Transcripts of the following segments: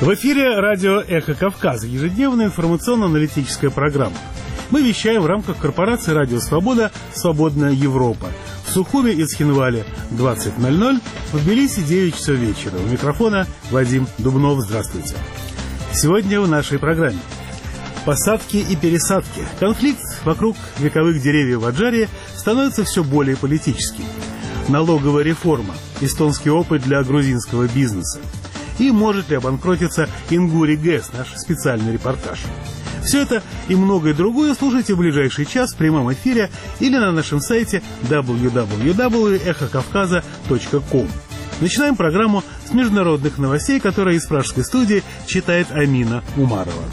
В эфире радио «Эхо Кавказа», ежедневная информационно-аналитическая программа. Мы вещаем в рамках корпорации «Радио Свобода. Свободная Европа». В Сухуме и Цхинвале 20:00, в Тбилиси 9 часов вечера. У микрофона Вадим Дубнов. Здравствуйте. Сегодня в нашей программе посадки и пересадки. Конфликт вокруг вековых деревьев в Аджаре становится все более политическим. Налоговая реформа. Эстонский опыт для грузинского бизнеса. И может ли обанкротиться Ингури ГЭС, наш специальный репортаж. Все это и многое другое слушайте в ближайший час в прямом эфире или на нашем сайте www.эхокавказа.ком. Начинаем программу с международных новостей, которые из пражской студии читает Амина Умарова.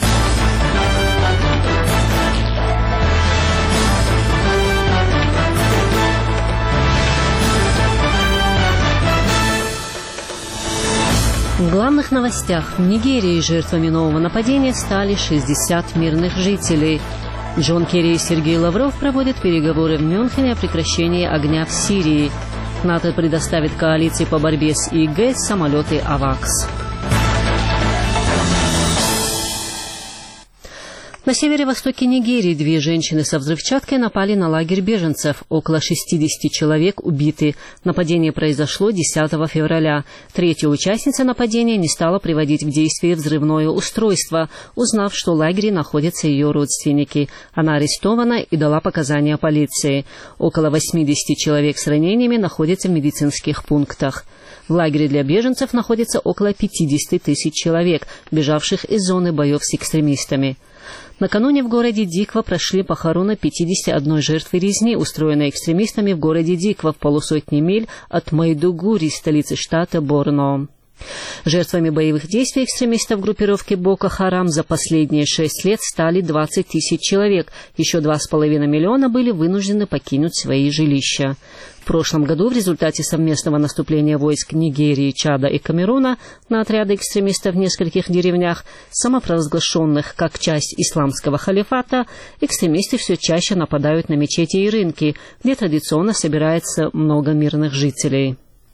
В главных новостях: в Нигерии жертвами нового нападения стали 60 мирных жителей. Джон Керри и Сергей Лавров проводят переговоры в Мюнхене о прекращении огня в Сирии. НАТО предоставит коалиции по борьбе с ИГ самолеты «Авакс». На северо-востоке Нигерии две женщины со взрывчаткой напали на лагерь беженцев. Около 60 человек убиты. Нападение произошло 10 февраля. Третья участница нападения не стала приводить в действие взрывное устройство, узнав, что в лагере находятся ее родственники. Она арестована и дала показания полиции. Около 80 человек с ранениями находятся в медицинских пунктах. В лагере для беженцев находится около 50 тысяч человек, бежавших из зоны боев с экстремистами. Накануне в городе Диква прошли похороны 51 жертвы резни, устроенной экстремистами в городе Диква в полусотни миль от Майдугури, столицы штата Борно. Жертвами боевых действий экстремистов группировки Боко-Харам за последние 6 лет стали 20 тысяч человек. Еще 2,5 миллиона были вынуждены покинуть свои жилища. В прошлом году в результате совместного наступления войск Нигерии, Чада и Камеруна на отряды экстремистов в нескольких деревнях, самопровозглашенных как часть исламского халифата, экстремисты все чаще нападают на мечети и рынки, где традиционно собирается много мирных жителей.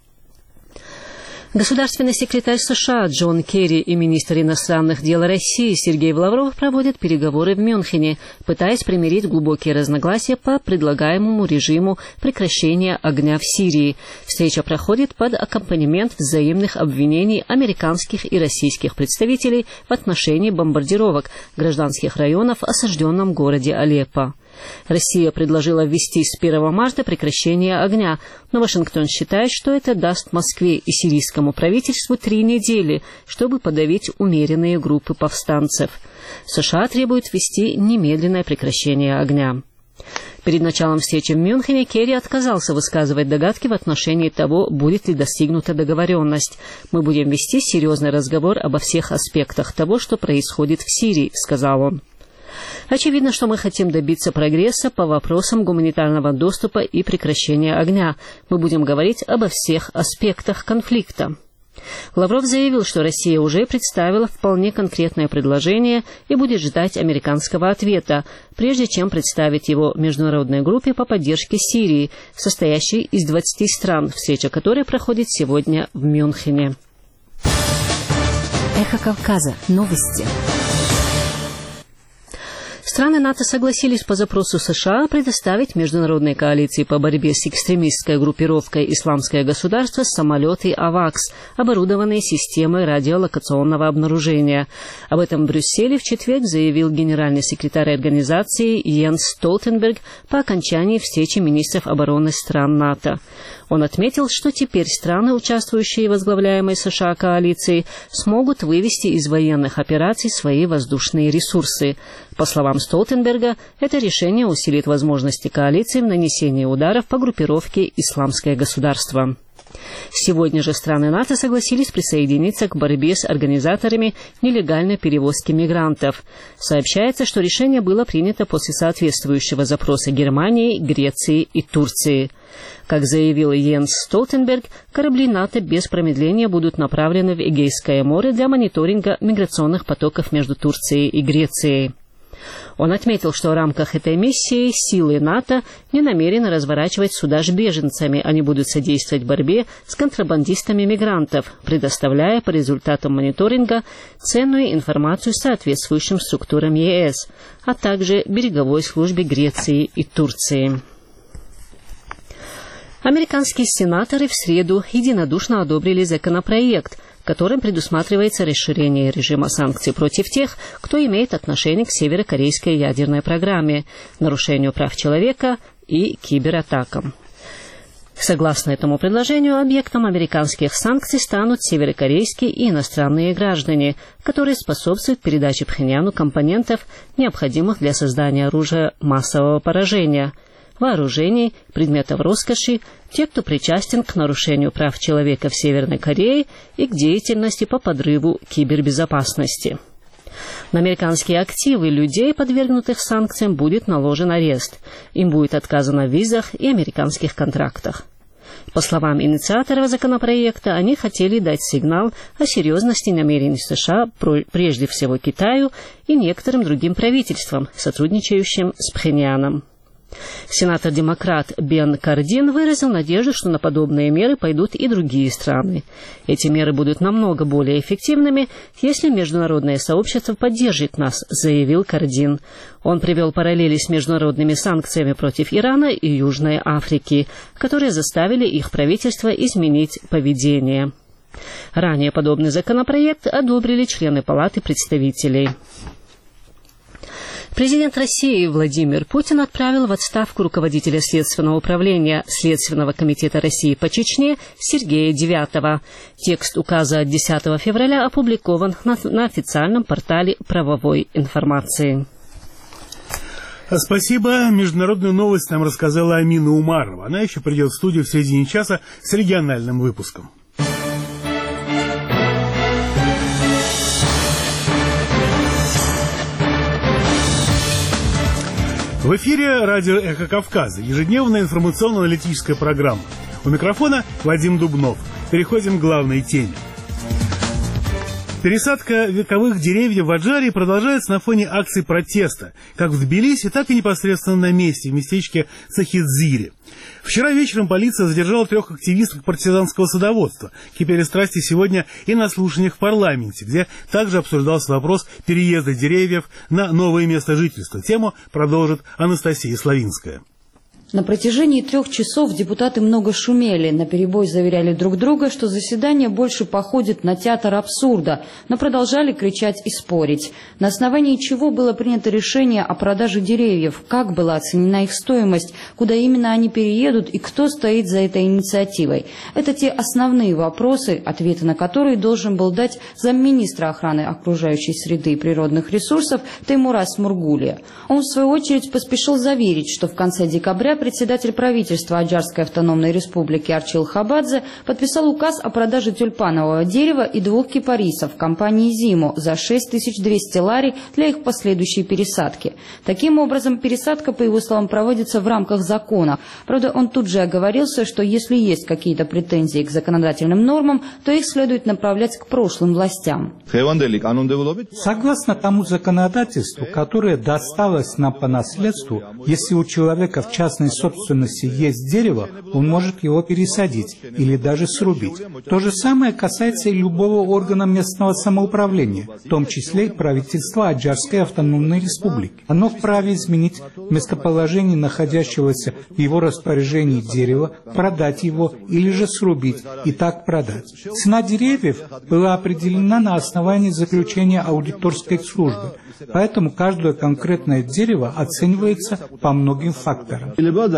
Государственный секретарь США Джон Керри и министр иностранных дел России Сергей Лавров проводят переговоры в Мюнхене, пытаясь примирить глубокие разногласия по предлагаемому режиму прекращения огня в Сирии. Встреча проходит под аккомпанемент взаимных обвинений американских и российских представителей в отношении бомбардировок гражданских районов в осажденном городе Алеппо. Россия предложила ввести с 1 марта прекращение огня, но Вашингтон считает, что это даст Москве и сирийскому правительству 3 недели, чтобы подавить умеренные группы повстанцев. США требуют ввести немедленное прекращение огня. Перед началом встречи в Мюнхене Керри отказался высказывать догадки в отношении того, будет ли достигнута договоренность. «Мы будем вести серьезный разговор обо всех аспектах того, что происходит в Сирии», — сказал он. Очевидно, что мы хотим добиться прогресса по вопросам гуманитарного доступа и прекращения огня. Мы будем говорить обо всех аспектах конфликта. Лавров заявил, что Россия уже представила вполне конкретное предложение и будет ждать американского ответа, прежде чем представить его международной группе по поддержке Сирии, состоящей из 20 стран, встреча которой проходит сегодня в Мюнхене. Эхо Кавказа. Новости. Страны НАТО согласились по запросу США предоставить международной коалиции по борьбе с экстремистской группировкой «Исламское государство» самолеты «Авакс», оборудованные системой радиолокационного обнаружения. Об этом в Брюсселе в четверг заявил генеральный секретарь организации Йенс Столтенберг по окончании встречи министров обороны стран НАТО. Он отметил, что теперь страны, участвующие в возглавляемой США коалиции, смогут вывести из военных операций свои воздушные ресурсы. По словам Столтенберга, это решение усилит возможности коалиции в нанесении ударов по группировке «Исламское государство». Сегодня же страны НАТО согласились присоединиться к борьбе с организаторами нелегальной перевозки мигрантов. Сообщается, что решение было принято после соответствующего запроса Германии, Греции и Турции. Как заявил Йенс Столтенберг, корабли НАТО без промедления будут направлены в Эгейское море для мониторинга миграционных потоков между Турцией и Грецией. Он отметил, что в рамках этой миссии силы НАТО не намерены разворачивать суда с беженцами, они будут содействовать борьбе с контрабандистами мигрантов, предоставляя по результатам мониторинга ценную информацию соответствующим структурам ЕС, а также береговой службе Греции и Турции. Американские сенаторы в среду единодушно одобрили законопроект, которым предусматривается расширение режима санкций против тех, кто имеет отношение к северокорейской ядерной программе, нарушению прав человека и кибератакам. Согласно этому предложению, объектом американских санкций станут северокорейские и иностранные граждане, которые способствуют передаче Пхеньяну компонентов, необходимых для создания оружия массового поражения, вооружений, предметов роскоши, те, кто причастен к нарушению прав человека в Северной Корее и к деятельности по подрыву кибербезопасности. На американские активы людей, подвергнутых санкциям, будет наложен арест. Им будет отказано в визах и американских контрактах. По словам инициаторов законопроекта, они хотели дать сигнал о серьезности намерений США, прежде всего Китаю и некоторым другим правительствам, сотрудничающим с Пхеньяном. Сенатор-демократ Бен Кардин выразил надежду, что на подобные меры пойдут и другие страны. Эти меры будут намного более эффективными, если международное сообщество поддержит нас, заявил Кардин. Он привел параллели с международными санкциями против Ирана и Южной Африки, которые заставили их правительство изменить поведение. Ранее подобный законопроект одобрили члены Палаты представителей. Президент России Владимир Путин отправил в отставку руководителя Следственного управления Следственного комитета России по Чечне Сергея Девятова. Текст указа от 10 февраля опубликован на официальном портале правовой информации. Спасибо. Международную новость нам рассказала Амина Умарова. Она еще придет в студию в середине часа с региональным выпуском. В эфире радио «Эхо Кавказа», ежедневная информационно-аналитическая программа. У микрофона Вадим Дубнов. Переходим к главной теме. Пересадка вековых деревьев в Аджарии продолжается на фоне акций протеста, как в Тбилиси, так и непосредственно на месте, в местечке Цахидзире. Вчера вечером полиция задержала 3 активисток партизанского садоводства. Кипели страсти сегодня и на слушаниях в парламенте, где также обсуждался вопрос переезда деревьев на новое место жительства. Тему продолжит Анастасия Славинская. На протяжении 3 часов депутаты много шумели, наперебой заверяли друг друга, что заседание больше походит на театр абсурда, но продолжали кричать и спорить. На основании чего было принято решение о продаже деревьев, как была оценена их стоимость, куда именно они переедут и кто стоит за этой инициативой. Это те основные вопросы, ответы на которые должен был дать замминистра охраны окружающей среды и природных ресурсов Теймураз Мургулия. Он, в свою очередь, поспешил заверить, что в конце декабря председатель правительства Аджарской автономной республики Арчил Хабадзе подписал указ о продаже тюльпанового дерева и 2 кипарисов компании «Зимо» за 6200 лари для их последующей пересадки. Таким образом, пересадка, по его словам, проводится в рамках закона. Правда, он тут же оговорился, что если есть какие-то претензии к законодательным нормам, то их следует направлять к прошлым властям. Согласно тому законодательству, которое досталось нам по наследству, если у человека в частной собственности есть дерево, он может его пересадить или даже срубить. То же самое касается и любого органа местного самоуправления, в том числе и правительства Аджарской автономной республики. Оно вправе изменить местоположение находящегося в его распоряжении дерева, продать его или же срубить и так продать. Цена деревьев была определена на основании заключения аудиторской службы, поэтому каждое конкретное дерево оценивается по многим факторам.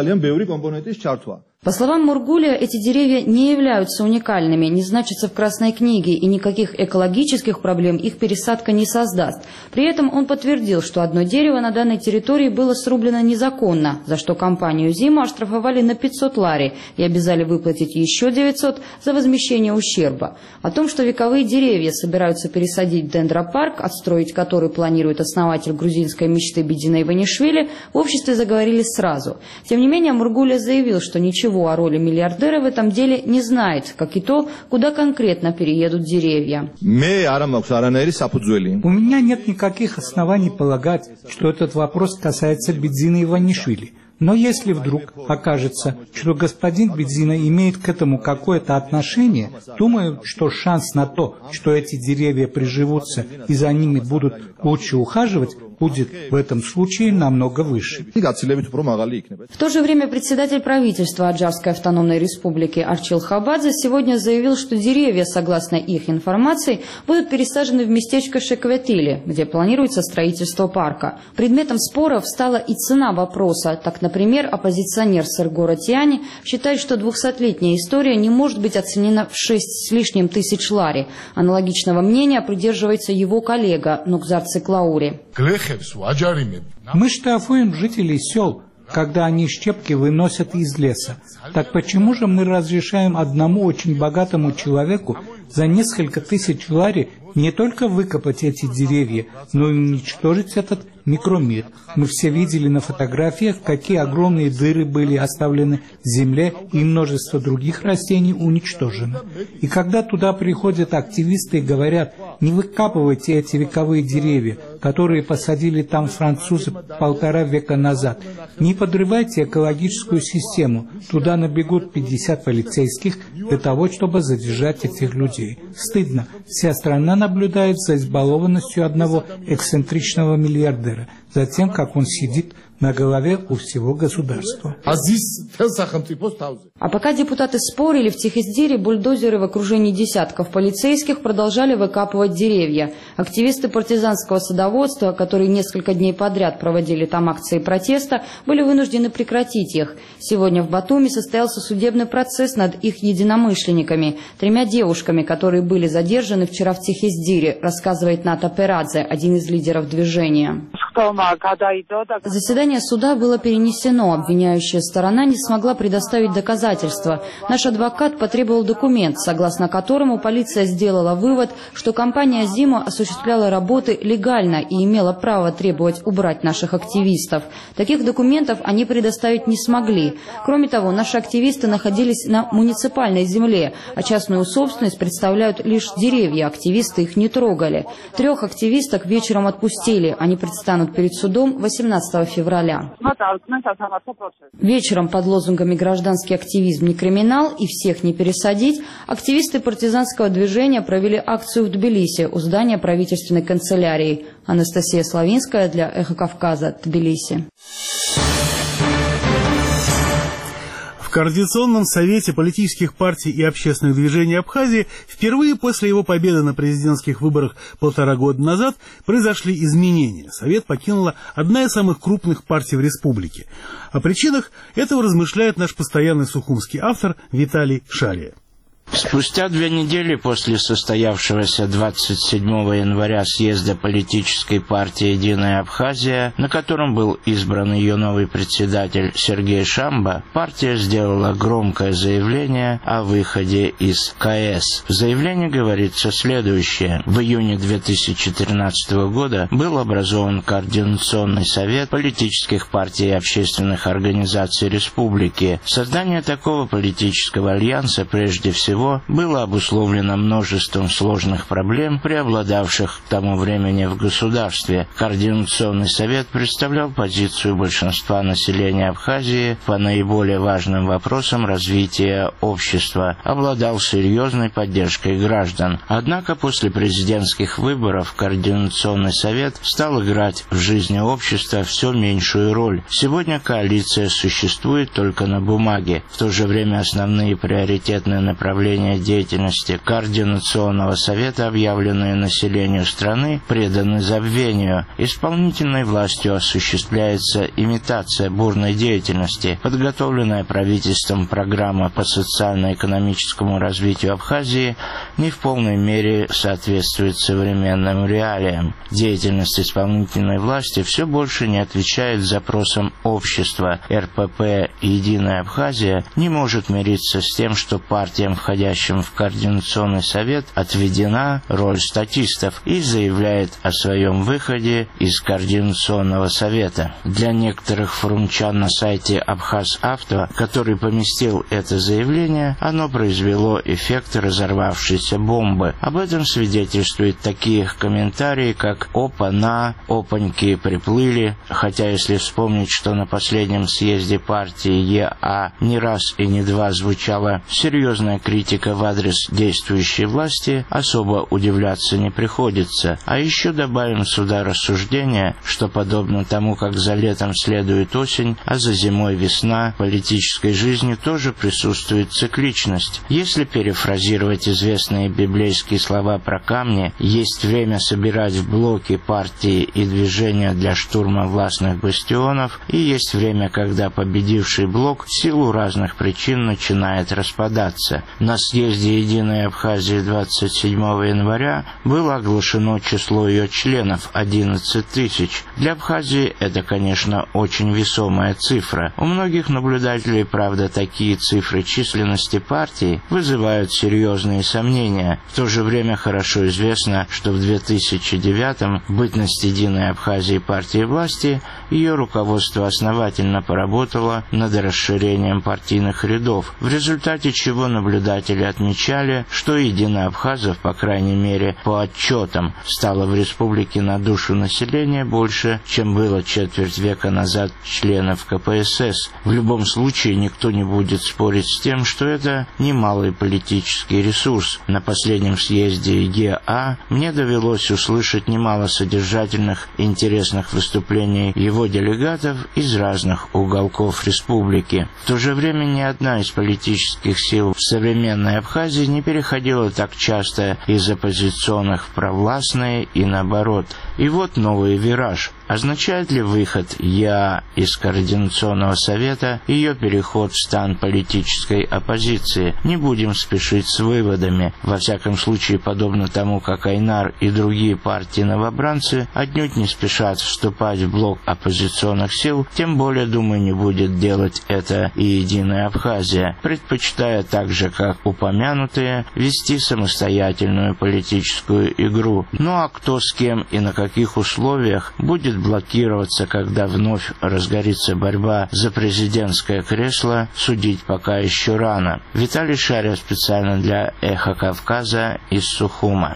По словам Мургулия, эти деревья не являются уникальными, не значатся в Красной книге, и никаких экологических проблем их пересадка не создаст. При этом он подтвердил, что одно дерево на данной территории было срублено незаконно, за что компанию «Зимо» оштрафовали на 500 лари и обязали выплатить еще 900 за возмещение ущерба. О том, что вековые деревья собираются пересадить в дендропарк, отстроить который планирует основатель грузинской мечты Бедина Иванишвили, в обществе заговорили сразу. Тем не менее, Мургулия заявил, что ничего ничего о роли миллиардера в этом деле не знает, как и то, куда конкретно переедут деревья. У меня нет никаких оснований полагать, что этот вопрос касается Бедзина Иванишвили. Но если вдруг окажется, что господин Бедзина имеет к этому какое-то отношение, думаю, что шанс на то, что эти деревья приживутся и за ними будут лучше ухаживать, будет в этом случае намного выше. В то же время председатель правительства Аджарской автономной республики Арчил Хабадзе сегодня заявил, что деревья, согласно их информации, будут пересажены в местечко Шекветили, где планируется строительство парка. Предметом споров стала и цена вопроса. Так, например, оппозиционер Серго Ратьяни считает, что 200-летняя история не может быть оценена в 6 с лишним тысяч лари. Аналогичного мнения придерживается его коллега Нукзар Циклаури. Мы штрафуем жителей сел, когда они щепки выносят из леса. Так почему же мы разрешаем одному очень богатому человеку за несколько тысяч лари не только выкопать эти деревья, но и уничтожить этот микромир? Мы все видели на фотографиях, какие огромные дыры были оставлены в земле, и множество других растений уничтожено. И когда туда приходят активисты и говорят: не выкапывайте эти вековые деревья, которые посадили там французы 1,5 века назад, не подрывайте экологическую систему, туда набегут 50 полицейских для того, чтобы задержать этих людей. Стыдно. Вся страна наблюдает за избалованностью одного эксцентричного миллиардера, за тем, как он сидит на голове у всего государства. А пока депутаты спорили, в Тихиздире бульдозеры в окружении десятков полицейских продолжали выкапывать деревья. Активисты партизанского садоводства, которые несколько дней подряд проводили там акции протеста, были вынуждены прекратить их. Сегодня в Батуми состоялся судебный процесс над их единомышленниками, 3 девушками, которые были задержаны вчера в Тихиздире, рассказывает Ната Перадзе, один из лидеров движения. Заседание суда было перенесено. Обвиняющая сторона не смогла предоставить доказательства. Наш адвокат потребовал документ, согласно которому полиция сделала вывод, что компания «Зима» осуществляла работы легально и имела право требовать убрать наших активистов. Таких документов они предоставить не смогли. Кроме того, наши активисты находились на муниципальной земле, а частную собственность представляют лишь деревья. Активисты их не трогали. 3 активисток вечером отпустили. Они предстанут перед судом 18 февраля. Вечером под лозунгами «Гражданский активизм не криминал» и «Всех не пересадить» активисты партизанского движения провели акцию в Тбилиси у здания правительственной канцелярии. Анастасия Славинская для «Эхо Кавказа», Тбилиси. В Координационном совете политических партий и общественных движений Абхазии впервые после его победы на президентских выборах 1,5 года назад произошли изменения. Совет покинула одна из самых крупных партий в республике. О причинах этого размышляет наш постоянный сухумский автор Виталий Шария. Спустя 2 недели после состоявшегося 27 января съезда политической партии «Единая Абхазия», на котором был избран ее новый председатель Сергей Шамба, партия сделала громкое заявление о выходе из КС. В заявлении говорится следующее. В июне 2013 года был образован Координационный совет политических партий и общественных организаций республики. Создание такого политического альянса прежде всего было обусловлено множеством сложных проблем, преобладавших к тому времени в государстве. Координационный совет представлял позицию большинства населения Абхазии по наиболее важным вопросам развития общества, обладал серьезной поддержкой граждан. Однако после президентских выборов Координационный совет стал играть в жизни общества все меньшую роль. Сегодня коалиция существует только на бумаге. В то же время основные приоритетные направления деятельности Координационного совета, объявленные населению страны, преданы забвению. Исполнительной властью осуществляется имитация бурной деятельности. Подготовленная правительством программа по социально-экономическому развитию Абхазии не в полной мере соответствует современным реалиям. Деятельность исполнительной власти все больше не отвечает запросам общества. РПП «Единая Абхазия» не может мириться с тем, что партиям, входящим входящим в Координационный совет, отведена роль статистов и заявляет о своем выходе из Координационного совета. Для некоторых форумчан на сайте Абхаз-Авто, который поместил это заявление, оно произвело эффект разорвавшейся бомбы. Об этом свидетельствуют такие комментарии, как «Опа-на», «Опаньки приплыли», хотя если вспомнить, что на последнем съезде партии ЕА не раз и не два звучала серьезная критика в адрес действующей власти, особо удивляться не приходится. А еще добавим сюда рассуждение, что подобно тому, как за летом следует осень, а за зимой весна, в политической жизни тоже присутствует цикличность. Если перефразировать известные библейские слова про камни, есть время собирать в блоки партии и движения для штурма властных бастионов, и есть время, когда победивший блок в силу разных причин начинает распадаться. На съезде Единой Абхазии 27 января было оглашено число ее членов — 11 тысяч. Для Абхазии это, конечно, очень весомая цифра. У многих наблюдателей, правда, такие цифры численности партии вызывают серьезные сомнения. В то же время хорошо известно, что в 2009-м, в бытность Единой Абхазии партии власти, ее руководство основательно поработало над расширением партийных рядов, в результате чего наблюдатели отмечали, что единоабхазов, по крайней мере по отчетам, стало в республике на душу населения больше, чем было четверть века назад членов КПСС. В любом случае никто не будет спорить с тем, что это немалый политический ресурс. На последнем съезде ЕА мне довелось услышать немало содержательных и интересных выступлений его делегатов из разных уголков республики. В то же время ни одна из политических сил в современной Абхазии не переходила так часто из оппозиционных в провластные и наоборот. И вот новый вираж. Означает ли выход ЕА из Координационного совета ее переход в стан политической оппозиции? Не будем спешить с выводами. Во всяком случае, подобно тому, как Айнар и другие партии-новобранцы отнюдь не спешат вступать в блок оппозиционных сил, тем более, думаю, не будет делать это и Единая Абхазия, предпочитая так же, как упомянутые, вести самостоятельную политическую игру. Ну а кто с кем и на каких условиях будет блокироваться, когда вновь разгорится борьба за президентское кресло, судить пока еще рано. Виталий Шарев специально для «Эхо Кавказа» из Сухума.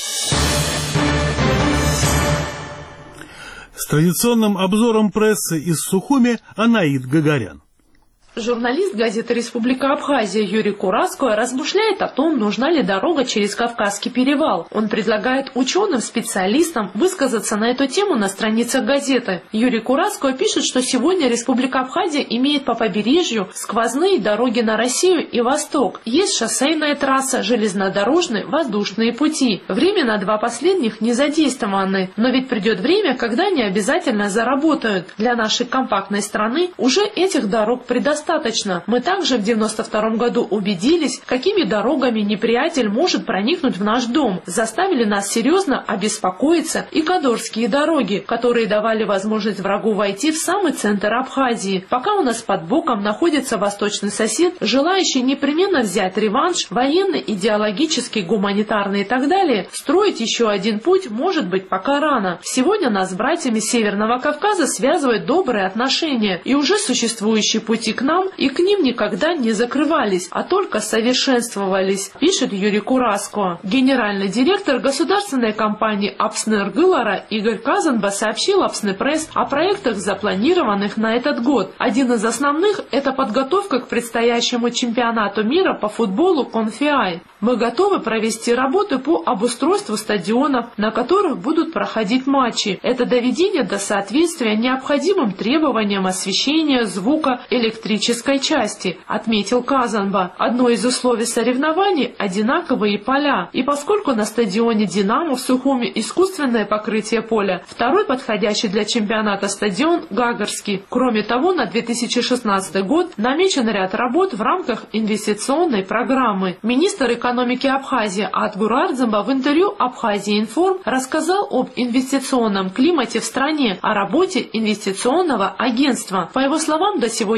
С традиционным обзором прессы из Сухуми Анаид Гагарян. Журналист газеты «Республика Абхазия» Юрий Кураско размышляет о том, нужна ли дорога через Кавказский перевал. Он предлагает ученым, специалистам высказаться на эту тему на страницах газеты. Юрий Кураско пишет, что сегодня Республика Абхазия имеет по побережью сквозные дороги на Россию и Восток. Есть шоссейная трасса, железнодорожные, воздушные пути. Временно два последних не задействованы, но ведь придет время, когда они обязательно заработают. Для нашей компактной страны уже этих дорог предостаточно. Мы также в 1992 году убедились, какими дорогами неприятель может проникнуть в наш дом. Заставили нас серьезно обеспокоиться и кадорские дороги, которые давали возможность врагу войти в самый центр Абхазии. Пока у нас под боком находится восточный сосед, желающий непременно взять реванш, военный, идеологический, гуманитарный и так далее, строить еще один путь может быть пока рано. Сегодня нас с братьями Северного Кавказа связывают добрые отношения, и уже существующие пути к нам и к ним никогда не закрывались, а только совершенствовались, пишет Юрий Кураско. Генеральный директор государственной компании «Апснергылара» Игорь Казанба сообщил «Апснепресс» о проектах, запланированных на этот год. Один из основных – это подготовка к предстоящему чемпионату мира по футболу «Конфиай». Мы готовы провести работы по обустройству стадионов, на которых будут проходить матчи. Это доведение до соответствия необходимым требованиям освещения, звука, электрической части, отметил Казанба. Одно из условий соревнований – одинаковые поля. И поскольку на стадионе «Динамо» в Сухуми искусственное покрытие поля, второй подходящий для чемпионата стадион – Гагарский. Кроме того, на 2016 год намечен ряд работ в рамках инвестиционной программы. Министр экономики Абхазии Атгур Ардзамба в интервью «Абхазия Информ» рассказал об инвестиционном климате в стране, о работе инвестиционного агентства. По его словам, до сегодняшнего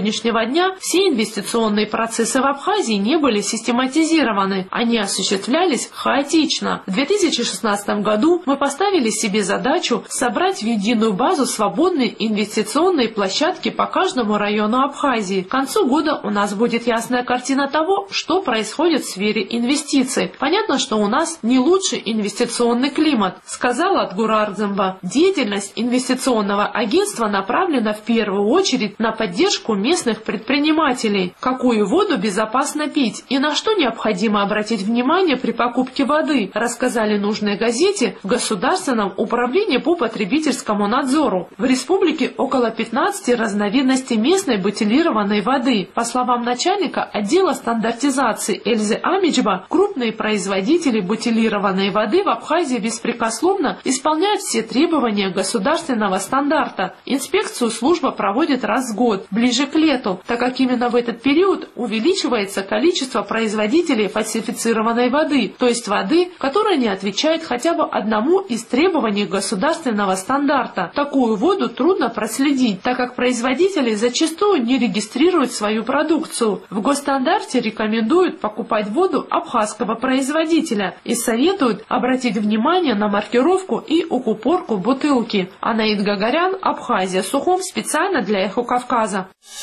дня все инвестиционные процессы в Абхазии не были систематизированы. Они осуществлялись хаотично. В 2016 году мы поставили себе задачу собрать в единую базу свободные инвестиционные площадки по каждому району Абхазии. К концу года у нас будет ясная картина того, что происходит в сфере инвестиций. Понятно, что у нас не лучший инвестиционный климат, сказал Адгур Ардземба. Деятельность инвестиционного агентства направлена в первую очередь на поддержку местных предпринимателей. Какую воду безопасно пить и на что необходимо обратить внимание при покупке воды, рассказали нужной газете в Государственном управлении по потребительскому надзору. В республике около 15 разновидностей местной бутилированной воды. По словам начальника отдела стандартизации Эльзы Амичба, крупные производители бутилированной воды в Абхазии беспрекословно исполняют все требования государственного стандарта. Инспекцию служба проводит раз в год, ближе к лету, так как именно в этот период увеличивается количество производителей фальсифицированной воды, то есть воды, которая не отвечает хотя бы одному из требований государственного стандарта. Такую воду трудно проследить, так как производители зачастую не регистрируют свою продукцию. В госстандарте рекомендуют покупать воду абхазского производителя и советуют обратить внимание на маркировку и укупорку бутылки. Анаид Гагарян, Абхазия, Сухум, специально для Эхо Кавказа.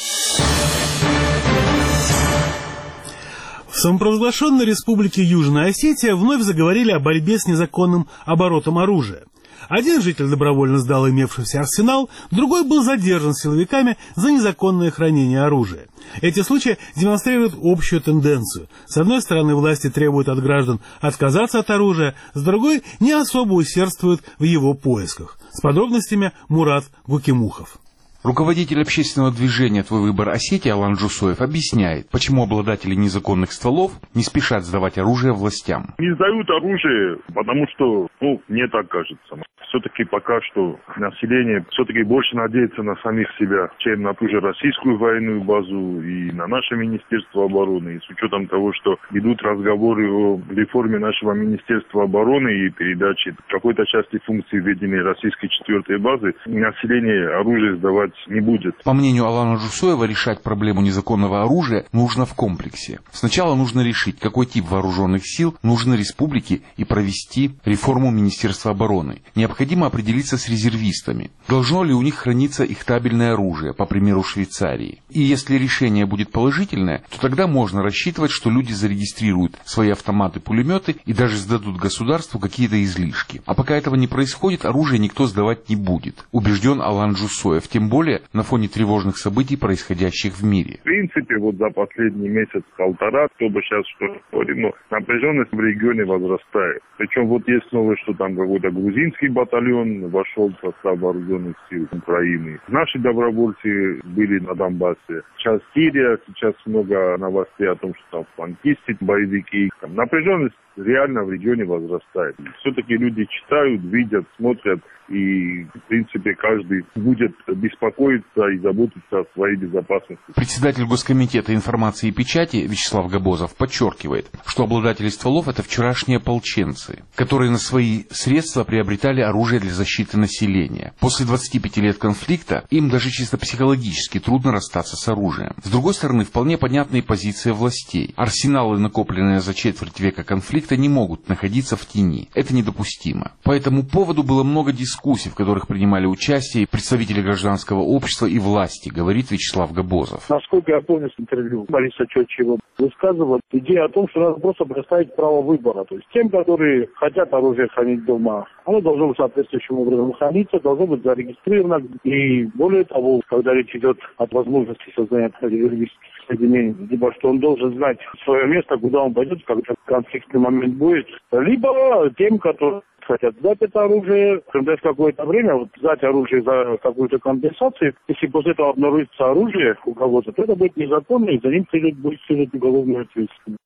В самопровозглашенной республике Южная Осетия вновь заговорили о борьбе с незаконным оборотом оружия. Один житель добровольно сдал имевшийся арсенал, другой был задержан силовиками за незаконное хранение оружия. Эти случаи демонстрируют общую тенденцию. С одной стороны, власти требуют от граждан отказаться от оружия, с другой не особо усердствуют в его поисках. С подробностями Мурат Гукимухов. Руководитель общественного движения «Твой выбор Осетии» Алан Джусоев объясняет, почему обладатели незаконных стволов не спешат сдавать оружие властям. Не сдают оружие, потому что, мне так кажется. Все-таки пока что население все-таки больше надеется на самих себя, чем на ту же российскую военную базу и на наше Министерство обороны. И с учетом того, что идут разговоры о реформе нашего Министерства обороны и передаче какой-то части функций ведения российской 4-й базы, население оружие сдавать не будет. По мнению Алана Джусоева, решать проблему незаконного оружия нужно в комплексе. Сначала нужно решить, какой тип вооруженных сил нужен республике и провести реформу Министерства обороны. Необходимо определиться с резервистами. Должно ли у них храниться их табельное оружие, по примеру Швейцарии. И если решение будет положительное, то тогда можно рассчитывать, что люди зарегистрируют свои автоматы-пулеметы и даже сдадут государству какие-то излишки. А пока этого не происходит, оружие никто сдавать не будет, убежден Алан Джусоев, тем более на фоне тревожных событий, происходящих в мире. В принципе, за последний месяц-полтора, кто бы сейчас что говорил, но напряженность в регионе возрастает. Причем есть новое, что там какой-то грузинский батальон вошел в состав вооруженных сил Украины. Наши добровольцы были на Донбассе. Сейчас Сирия, сейчас много новостей о том, что там фланкисты, боевики. Напряженность реально в регионе возрастает. Все-таки люди читают, видят, смотрят, и, в принципе, каждый будет беспокоиться и заботиться о своей безопасности. Председатель Госкомитета информации и печати Вячеслав Габозов подчеркивает, что обладатели стволов – это вчерашние ополченцы, которые на свои средства приобретали оружие для защиты населения. После 25 лет конфликта им даже чисто психологически трудно расстаться с оружием. С другой стороны, вполне понятна и позиция властей. Арсеналы, накопленные за четверть века конфликта, не могут находиться в тени. Это недопустимо. По этому поводу было много дискуссий, в которых принимали участие представители гражданского общества и власти, говорит Вячеслав Габозов. Насколько я помню с интервью Бориса Чотчева, высказывал идею о том, что надо просто предоставить право выбора. То есть тем, которые хотят оружие хранить дома, оно должно быть соответствующим образом храниться, должно быть зарегистрировано. И более того, когда речь идет о возможности создания резервистских соединений, либо что он должен знать свое место, куда он пойдет, когда конфликтный момент будет, либо тем, которые хотят сдать это оружие, через какое-то время сдать оружие за какую-то компенсацию. Если после этого обнаружится оружие у кого-то, то это будет незаконно, и за ним будет следовать уголовную ответственность.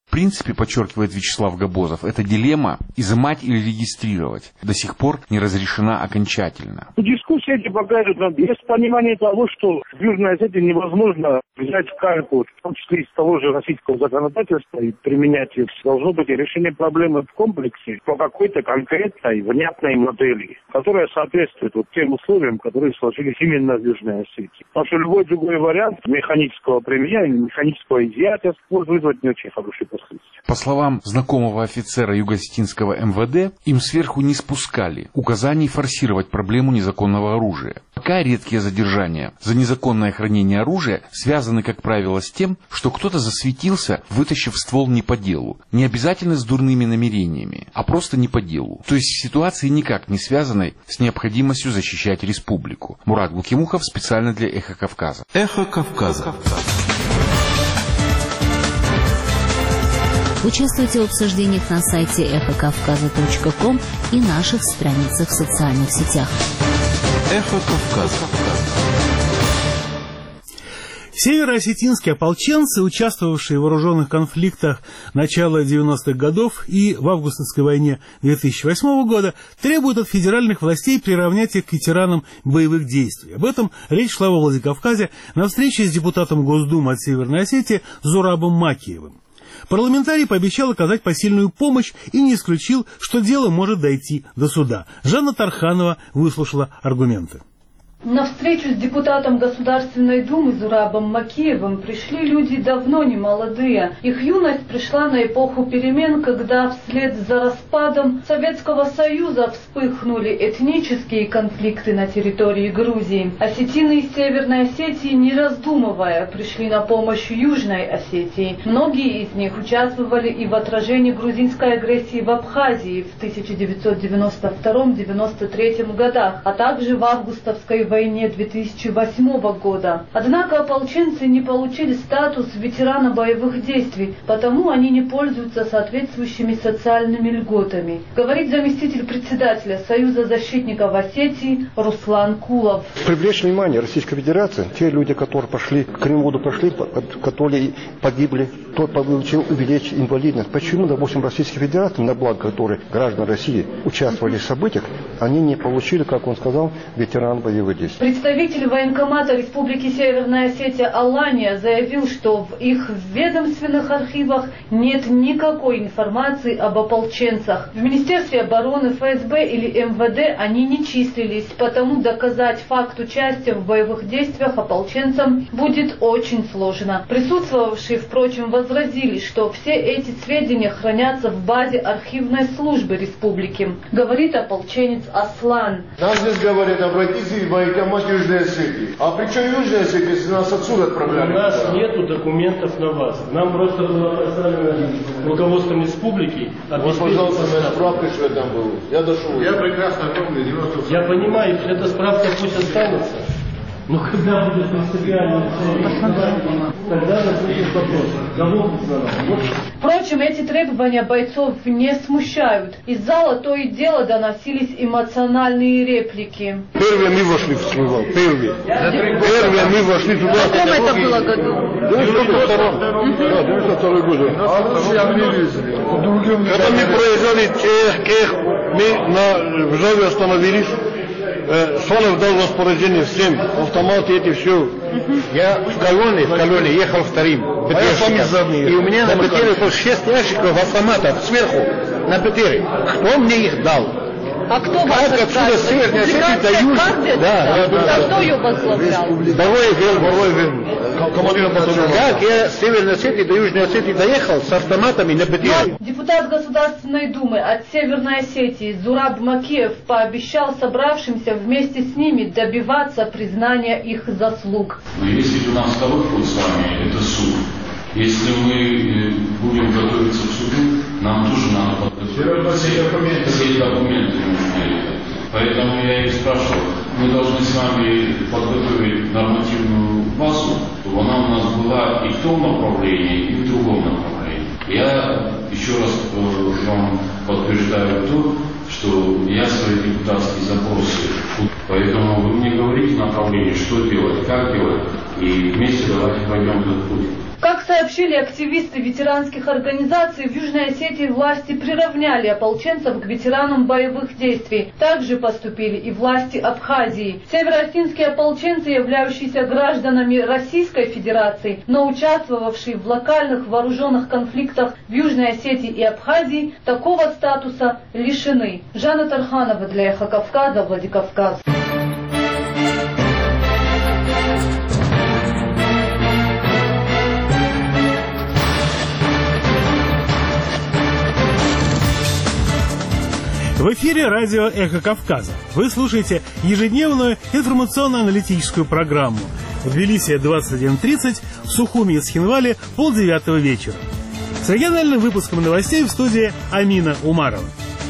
В принципе, подчеркивает Вячеслав Габозов, эта дилемма изымать или регистрировать до сих пор не разрешена окончательно. Дискуссии эти покажут нам, есть понимание того, что в Южной Осетии невозможно взять карту, в том числе из того же российского законодательства, и применять их. Должно быть решение проблемы в комплексе по какой-то конкретной, внятной модели, которая соответствует вот тем условиям, которые сложились именно в Южной Осетии. Потому что любой другой вариант механического применения, механического изъятия может вызвать не очень хорошие последствия. По словам знакомого офицера Юго-Осетинского МВД, им сверху не спускали указаний форсировать проблему незаконного оружия. Пока редкие задержания за незаконное хранение оружия связаны, как правило, с тем, что кто-то засветился, вытащив ствол не по делу. Не обязательно с дурными намерениями, а просто не по делу. То есть в ситуации никак не связанной с необходимостью защищать республику. Мурат Гукимухов специально для «Эхо Кавказа». «Эхо Кавказа». Участвуйте в обсуждениях на сайте эхокавказа.ком и наших страницах в социальных сетях. «Эхо Кавказа». Североосетинские ополченцы, участвовавшие в вооруженных конфликтах начала 90-х годов и в августовской войне 2008 года, требуют от федеральных властей приравнять их к ветеранам боевых действий. Об этом речь шла во Владикавказе на встрече с депутатом Госдумы от Северной Осетии Зурабом Макиевым. Парламентарий пообещал оказать посильную помощь и не исключил, что дело может дойти до суда. Жанна Тарханова выслушала аргументы. На встречу с депутатом Государственной Думы Зурабом Макиевым пришли люди давно не молодые. Их юность пришла на эпоху перемен, когда вслед за распадом Советского Союза вспыхнули этнические конфликты на территории Грузии. Осетины из Северной Осетии, не раздумывая, пришли на помощь Южной Осетии. Многие из них участвовали и в отражении грузинской агрессии в Абхазии в 1992-1993 годах, а также в августовской войне 2008 года. Однако ополченцы не получили статус ветерана боевых действий, потому они не пользуются соответствующими социальными льготами, говорит заместитель председателя Союза защитников Осетии Руслан Кулов. Привлечь внимание Российской Федерации, те люди, которые пошли, к Кремлю пошли, которые погибли, тот получил увеличить инвалидность. Почему, допустим, Российской Федерации, на благо которой граждан России участвовали в событиях, они не получили, как он сказал, ветеран боевых действий? Представитель военкомата Республики Северная Осетия Алания заявил, что в их ведомственных архивах нет никакой информации об ополченцах. В Министерстве обороны, ФСБ или МВД они не числились, потому доказать факт участия в боевых действиях ополченцам будет очень сложно. Присутствовавшие, впрочем, возразили, что все эти сведения хранятся в базе архивной службы республики, говорит ополченец Аслан. Нам здесь говорят, обратитесь в военкомат Южной Осетии. А при чем Южная Осетия, если нас отсюда отправляли? У нас нету документов на вас. Нам просто было поставлено руководством республики. Вот, пожалуйста, моя справка, что я там был. Я дошел. Я прекрасно помню. Я понимаю, эта справка пусть останется. Но когда будет принципиальная цель, тогда возникнет вопрос, кого признавать? Впрочем, эти требования бойцов не смущают. Из зала то и дело доносились эмоциональные реплики. Первые мы вошли в Смывал. Первые мы вошли туда. В каком это было году? В 92 году. Когда мы проезжали Кех, мы в Жаве остановились. Сонов дал распоряжение всем, автоматы эти все. Я в колонне ехал вторым. И у меня на БТРе было 6 ящиков автоматов сверху на БТРе. Кто мне их дал? А кто вас отправил? Да. А кто ее возглавлял? Боровой командиром батальона. Как я с Северной Осетии до Южной Осетии доехал с автоматами на БТРе. Депутат Государственной Думы от Северной Осетии Зураб Макиев пообещал собравшимся вместе с ними добиваться признания их заслуг. Если у нас второй путь с вами, это суд. Если мы будем готовиться к суду, нам тоже надо подготовить все документы нужны. Поэтому я и спрашивал, мы должны с вами подготовить нормативную базу, чтобы она у нас была и в том направлении, и в другом направлении. Я еще раз вам подтверждаю то, что я свои депутатские запросы, поэтому вы мне говорите направление, что делать, как делать, и вместе давайте давайте пойдем этот путь. Как сообщили активисты ветеранских организаций, в Южной Осетии власти приравняли ополченцев к ветеранам боевых действий. Также поступили и власти Абхазии. Североосетинские ополченцы, являющиеся гражданами Российской Федерации, но участвовавшие в локальных вооруженных конфликтах в Южной Осетии и Абхазии, такого статуса лишены. Жанна Тарханова для Эхо Кавказа, Владикавказ. В эфире радио «Эхо Кавказа». Вы слушаете ежедневную информационно-аналитическую программу. В Тбилиси 21:30, в Сухуми и Схинвале 8:30 вечера. С региональным выпуском новостей в студии Амина Умарова.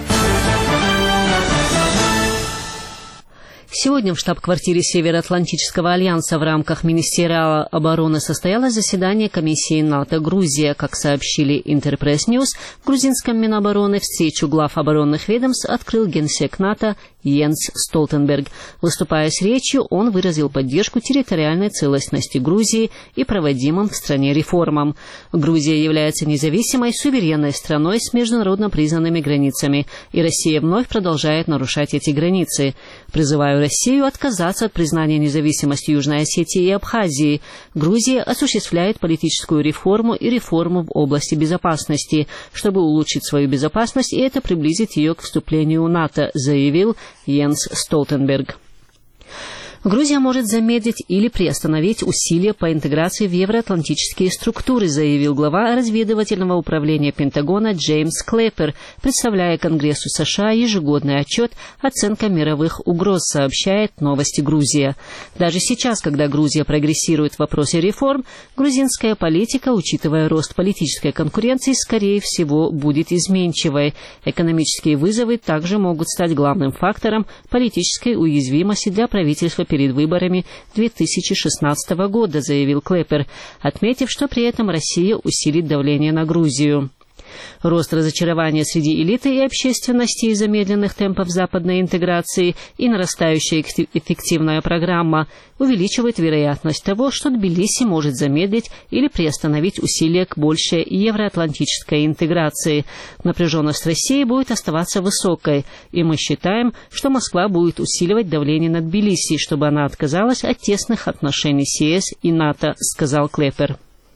Сегодня в штаб-квартире Североатлантического альянса в рамках Министерства обороны состоялось заседание комиссии НАТО «Грузия». Как сообщили Интерпресс Ньюс, в грузинском Минобороны встречу глав оборонных ведомств открыл генсек НАТО Йенс Столтенберг. Выступая с речью, он выразил поддержку территориальной целостности Грузии и проводимым в стране реформам. Грузия является независимой, суверенной страной с международно признанными границами, и Россия вновь продолжает нарушать эти границы. Призываю Россию отказаться от признания независимости Южной Осетии и Абхазии. Грузия осуществляет политическую реформу и реформу в области безопасности, чтобы улучшить свою безопасность, и это приблизит ее к вступлению в НАТО, заявил Йенс Столтенберг. Грузия может замедлить или приостановить усилия по интеграции в евроатлантические структуры, заявил глава разведывательного управления Пентагона Джеймс Клэпер, представляя Конгрессу США ежегодный отчет «Оценка мировых угроз», сообщает «Новости Грузия». Даже сейчас, когда Грузия прогрессирует в вопросе реформ, грузинская политика, учитывая рост политической конкуренции, скорее всего, будет изменчивой. Экономические вызовы также могут стать главным фактором политической уязвимости для правительства перед выборами 2016 года, заявил Клэпер, отметив, что при этом Россия усилит давление на Грузию. Рост разочарования среди элиты и общественности из-за медленных темпов западной интеграции и нарастающая эффективная программа увеличивает вероятность того, что Тбилиси может замедлить или приостановить усилия к большей евроатлантической интеграции. Напряженность России будет оставаться высокой, и мы считаем, что Москва будет усиливать давление на Тбилиси, чтобы она отказалась от тесных отношений с ЕС и НАТО, сказал Клэпер.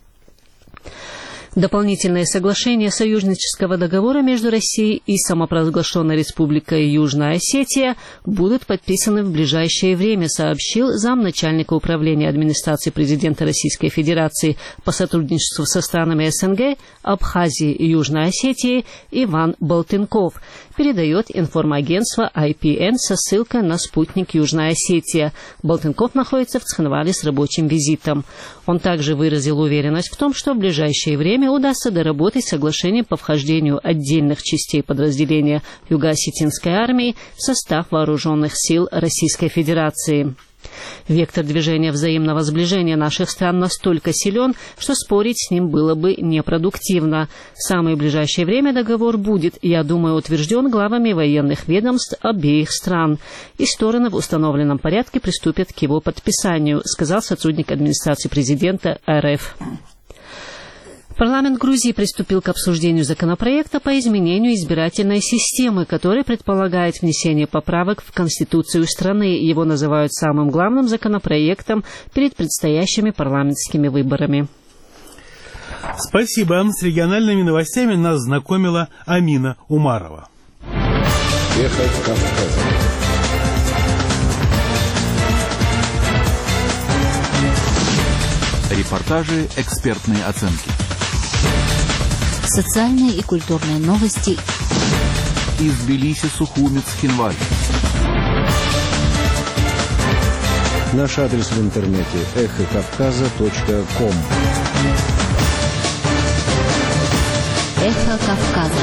Дополнительные соглашения союзнического договора между Россией и самопровозглашенной Республикой Южная Осетия будут подписаны в ближайшее время, сообщил замначальника управления администрации президента Российской Федерации по сотрудничеству со странами СНГ, Абхазии и Южной Осетии Иван Болтынков. Передает информагентство IPN со ссылкой на спутник Южная Осетия. Болтынков находится в Цхинвале с рабочим визитом. Он также выразил уверенность в том, что в ближайшее время удастся доработать соглашение по вхождению отдельных частей подразделения Юго-Осетинской армии в состав вооруженных сил Российской Федерации. Вектор движения взаимного сближения наших стран настолько силен, что спорить с ним было бы непродуктивно. В самое ближайшее время договор будет, я думаю, утвержден главами военных ведомств обеих стран, и стороны в установленном порядке приступят к его подписанию, сказал сотрудник администрации президента РФ. Парламент Грузии приступил к обсуждению законопроекта по изменению избирательной системы, который предполагает внесение поправок в Конституцию страны. Его называют самым главным законопроектом перед предстоящими парламентскими выборами. Спасибо. С региональными новостями нас знакомила Амина Умарова. Эхо Кавказа. Репортажи, экспертные оценки. Социальные и культурные новости из Тбилиси, Сухуми, Цхинвали. Наш адрес в интернете эхокавказа.ком. Эхо Кавказа.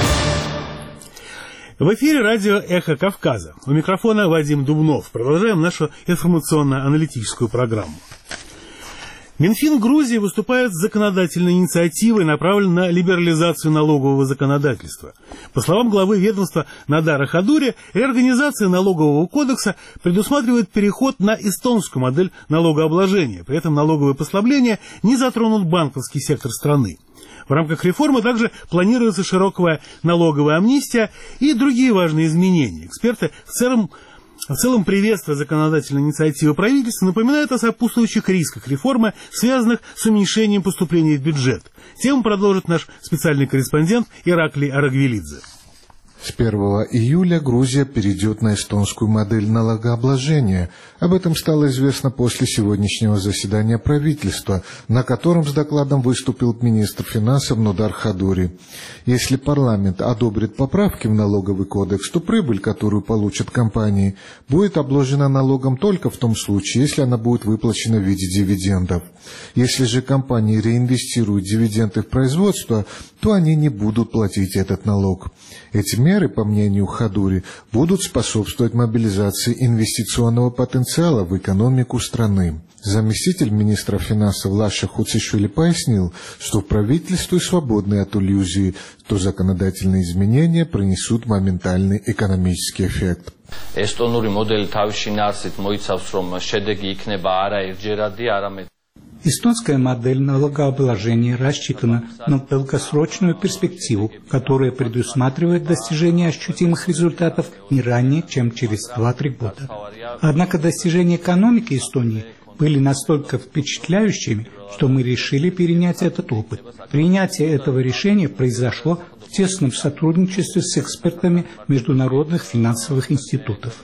В эфире радио «Эхо Кавказа». У микрофона Вадим Дубнов. Продолжаем нашу информационно-аналитическую программу. Минфин Грузии выступает с законодательной инициативой, направленной на либерализацию налогового законодательства. По словам главы ведомства Надара Хадури, реорганизация налогового кодекса предусматривает переход на эстонскую модель налогообложения. При этом налоговые послабления не затронут банковский сектор страны. В рамках реформы также планируется широкая налоговая амнистия и другие важные изменения. Эксперты в целом приветствуя законодательные инициативы правительства, напоминают о сопутствующих рисках реформы, связанных с уменьшением поступлений в бюджет. Тему продолжит наш специальный корреспондент Ираклий Арагвелидзе. С 1 июля Грузия перейдет на эстонскую модель налогообложения. Об этом стало известно после сегодняшнего заседания правительства, на котором с докладом выступил министр финансов Нодар Хадури. Если парламент одобрит поправки в налоговый кодекс, то прибыль, которую получат компании, будет обложена налогом только в том случае, если она будет выплачена в виде дивидендов. Если же компании реинвестируют дивиденды в производство, то они не будут платить этот налог. Эти меры, по мнению Хадури, будут способствовать мобилизации инвестиционного потенциала в экономику страны. Заместитель министра финансов Лаша Хуцишвили пояснил, что в правительстве свободны от иллюзии, что законодательные изменения принесут моментальный экономический эффект. Эстонская модель налогообложения рассчитана на долгосрочную перспективу, которая предусматривает достижение ощутимых результатов не ранее, чем через 2-3 года. Однако достижения экономики Эстонии были настолько впечатляющими, что мы решили перенять этот опыт. Принятие этого решения произошло в тесном сотрудничестве с экспертами международных финансовых институтов.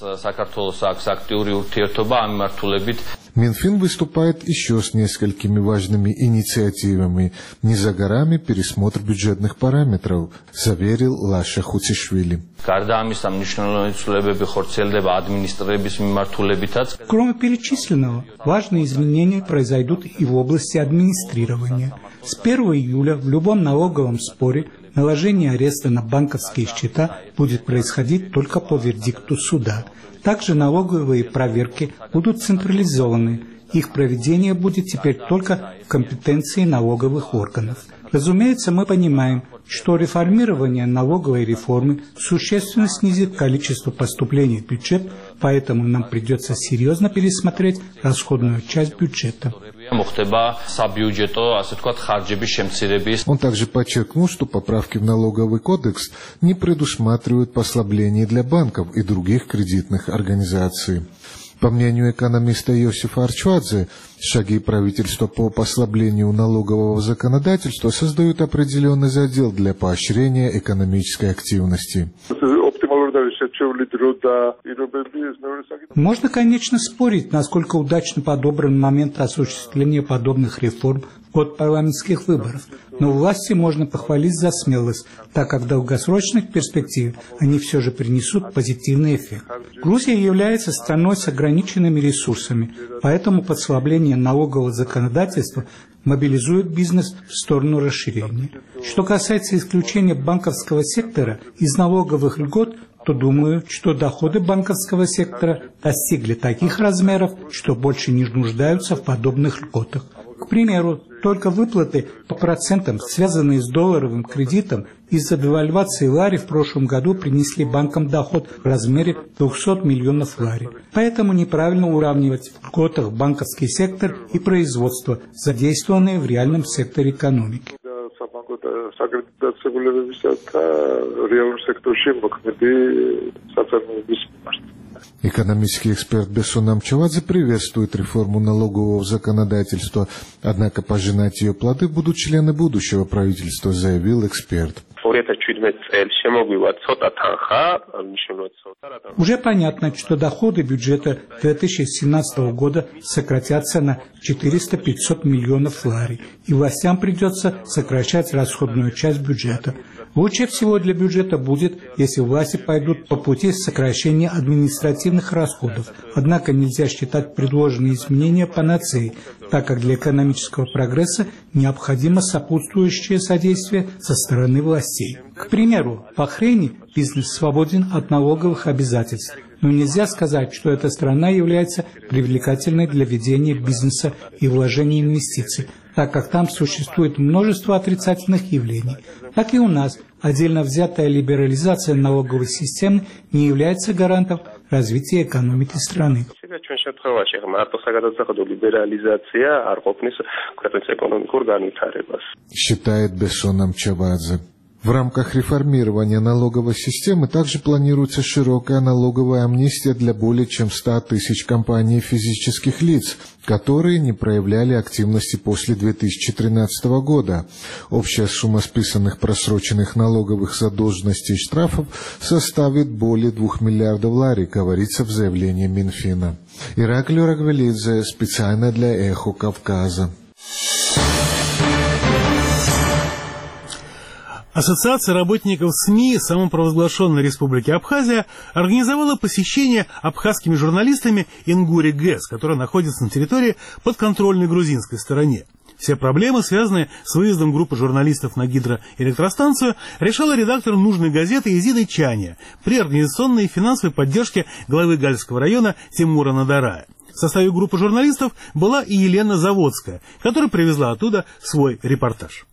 Минфин выступает еще с несколькими важными инициативами. Не за горами пересмотр бюджетных параметров, заверил Лаша Хуцишвили. Кроме перечисленного, важные изменения произойдут и в области администрирования. С 1 июля в любом налоговом споре наложение ареста на банковские счета будет происходить только по вердикту суда. Также налоговые проверки будут централизованы. Их проведение будет теперь только в компетенции налоговых органов. Разумеется, мы понимаем, что реформирование налоговой реформы существенно снизит количество поступлений в бюджет, поэтому нам придется серьезно пересмотреть расходную часть бюджета. Он также подчеркнул, что поправки в налоговый кодекс не предусматривают послаблений для банков и других кредитных организаций. По мнению экономиста Иосифа Арчвадзе, шаги правительства по послаблению налогового законодательства создают определенный задел для поощрения экономической активности. Можно, конечно, спорить, насколько удачно подобран момент осуществления подобных реформ в год парламентских выборов, но власти можно похвалить за смелость, так как в долгосрочной перспективе они все же принесут позитивный эффект. Грузия является страной с ограниченными ресурсами, поэтому послабление налогового законодательства мобилизует бизнес в сторону расширения. Что касается исключения банковского сектора из налоговых льгот, то думаю, что доходы банковского сектора достигли таких размеров, что больше не нуждаются в подобных льготах. К примеру, только выплаты по процентам, связанные с долларовым кредитом, из-за девальвации лари в прошлом году принесли банкам доход в размере 200 миллионов лари. Поэтому неправильно уравнивать в льготах банковский сектор и производство, задействованные в реальном секторе экономики. Экономический эксперт Бессон Амчавадзе приветствует реформу налогового законодательства, однако пожинать ее плоды будут члены будущего правительства, заявил эксперт. Уже понятно, что доходы бюджета 2017 года сократятся на 400-500 миллионов лари, и властям придется сокращать расходную часть бюджета. Лучше всего для бюджета будет, если власти пойдут по пути сокращения административных расходов. Однако нельзя считать предложенные изменения панацеей, так как для экономического прогресса необходимо сопутствующее содействие со стороны властей. К примеру, в Бахрейне бизнес свободен от налоговых обязательств. Но нельзя сказать, что эта страна является привлекательной для ведения бизнеса и вложения инвестиций, так как там существует множество отрицательных явлений. Так и у нас отдельно взятая либерализация налоговой системы не является гарантом развития экономики страны. Считает Бессон Амчавадзе. В рамках реформирования налоговой системы также планируется широкая налоговая амнистия для более чем 100 тысяч компаний и физических лиц, которые не проявляли активности после 2013 года. Общая сумма списанных просроченных налоговых задолженностей и штрафов составит более 2 миллиардов лари, говорится в заявлении Минфина. Ираклий Рагвелидзе, специально для «Эхо Кавказа». Ассоциация работников СМИ самопровозглашенной Республики Абхазия организовала посещение абхазскими журналистами Ингури ГЭС, которая находится на территории подконтрольной грузинской стороне. Все проблемы, связанные с выездом группы журналистов на гидроэлектростанцию, решала редактор нужной газеты Изида Чания при организационной и финансовой поддержке главы Гальского района Тимура Надарая. В составе группы журналистов была и Елена Заводская, которая привезла оттуда свой репортаж.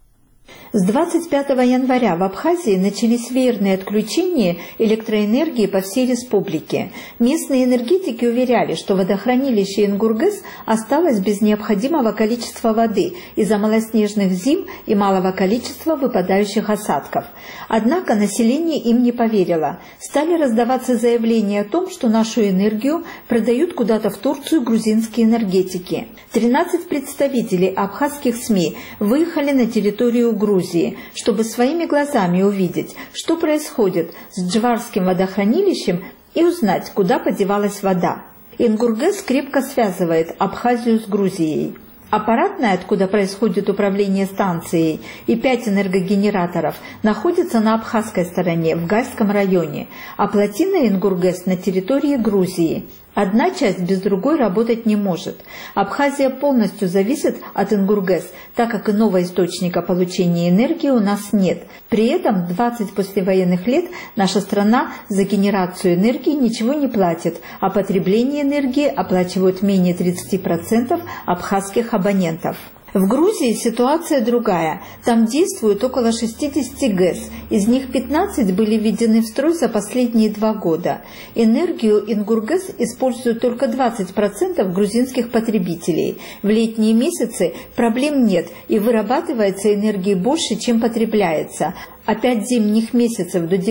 С 25 января в Абхазии начались веерные отключения электроэнергии по всей республике. Местные энергетики уверяли, что водохранилище Ингургэс осталось без необходимого количества воды из-за малоснежных зим и малого количества выпадающих осадков. Однако население им не поверило. Стали раздаваться заявления о том, что нашу энергию продают куда-то в Турцию грузинские энергетики. 13 представителей абхазских СМИ выехали на территорию Грузии, чтобы своими глазами увидеть, что происходит с Джварским водохранилищем и узнать, куда подевалась вода. Ингургэс крепко связывает Абхазию с Грузией. Аппаратная, откуда происходит управление станцией, и 5 энергогенераторов находятся на абхазской стороне, в Гальском районе, а плотина Ингургэс на территории Грузии. Одна часть без другой работать не может. Абхазия полностью зависит от Ингургэс, так как иного источника получения энергии у нас нет. При этом 20 послевоенных лет наша страна за генерацию энергии ничего не платит, а потребление энергии оплачивают менее 30% абхазских абонентов. В Грузии ситуация другая. Там действует около 60 ГЭС. Из них 15 были введены в строй за последние 2 года. Энергию Ингургэс используют только 20% грузинских потребителей. В летние месяцы проблем нет и вырабатывается энергии больше, чем потребляется. А 5 зимних месяцев до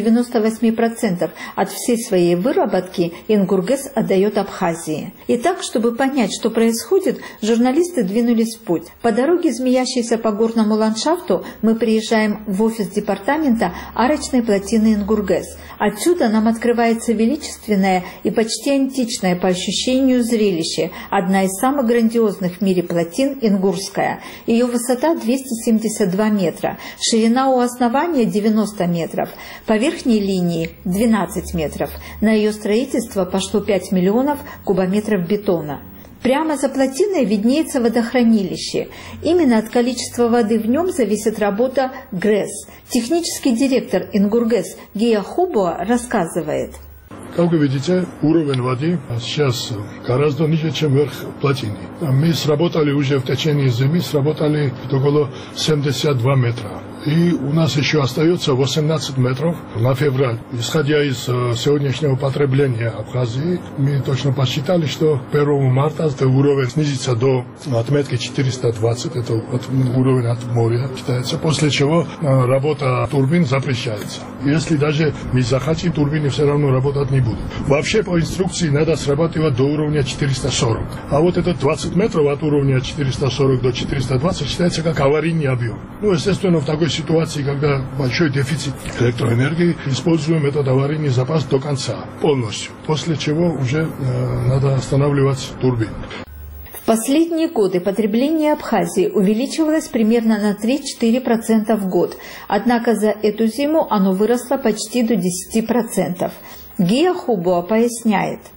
98% от всей своей выработки Ингургэс отдает Абхазии. Итак, чтобы понять, что происходит, журналисты двинулись в путь. По дороге, змеящейся по горному ландшафту, мы приезжаем в офис департамента арочной плотины Ингургэс. Отсюда нам открывается величественное и почти античное по ощущению зрелище, одна из самых грандиозных в мире плотин Ингурская. Ее высота 272 метра, ширина у основания 90 метров, по верхней линии 12 метров. На ее строительство пошло 5 миллионов кубометров бетона. Прямо за плотиной виднеется водохранилище. Именно от количества воды в нем зависит работа ГРЭС. Технический директор Ингургэс Гия Хубуа рассказывает. Как вы видите, уровень воды сейчас гораздо ниже, чем верх плотины. Мы сработали уже в течение зимы, сработали около 72 метра. И у нас еще остается 18 метров на февраль. Исходя из сегодняшнего потребления Абхазии, мы точно посчитали, что 1 марта этот уровень снизится до отметки 420, это уровень от моря считается, после чего работа турбин запрещается. Если даже мы захотим, турбины все равно работать не будут. Вообще по инструкции надо срабатывать до уровня 440. А вот этот 20 метров от уровня 440 до 420 считается как аварийный объем. Ну, естественно, в такой ситуации, когда большой дефицит электроэнергии, используем этот аварийный запас до конца, полностью. После чего уже надо останавливать турбину. В последние годы потребление Абхазии увеличивалось примерно на 3-4% в год, однако за эту зиму оно выросло почти до 10%. Гия Хубуа поясняет.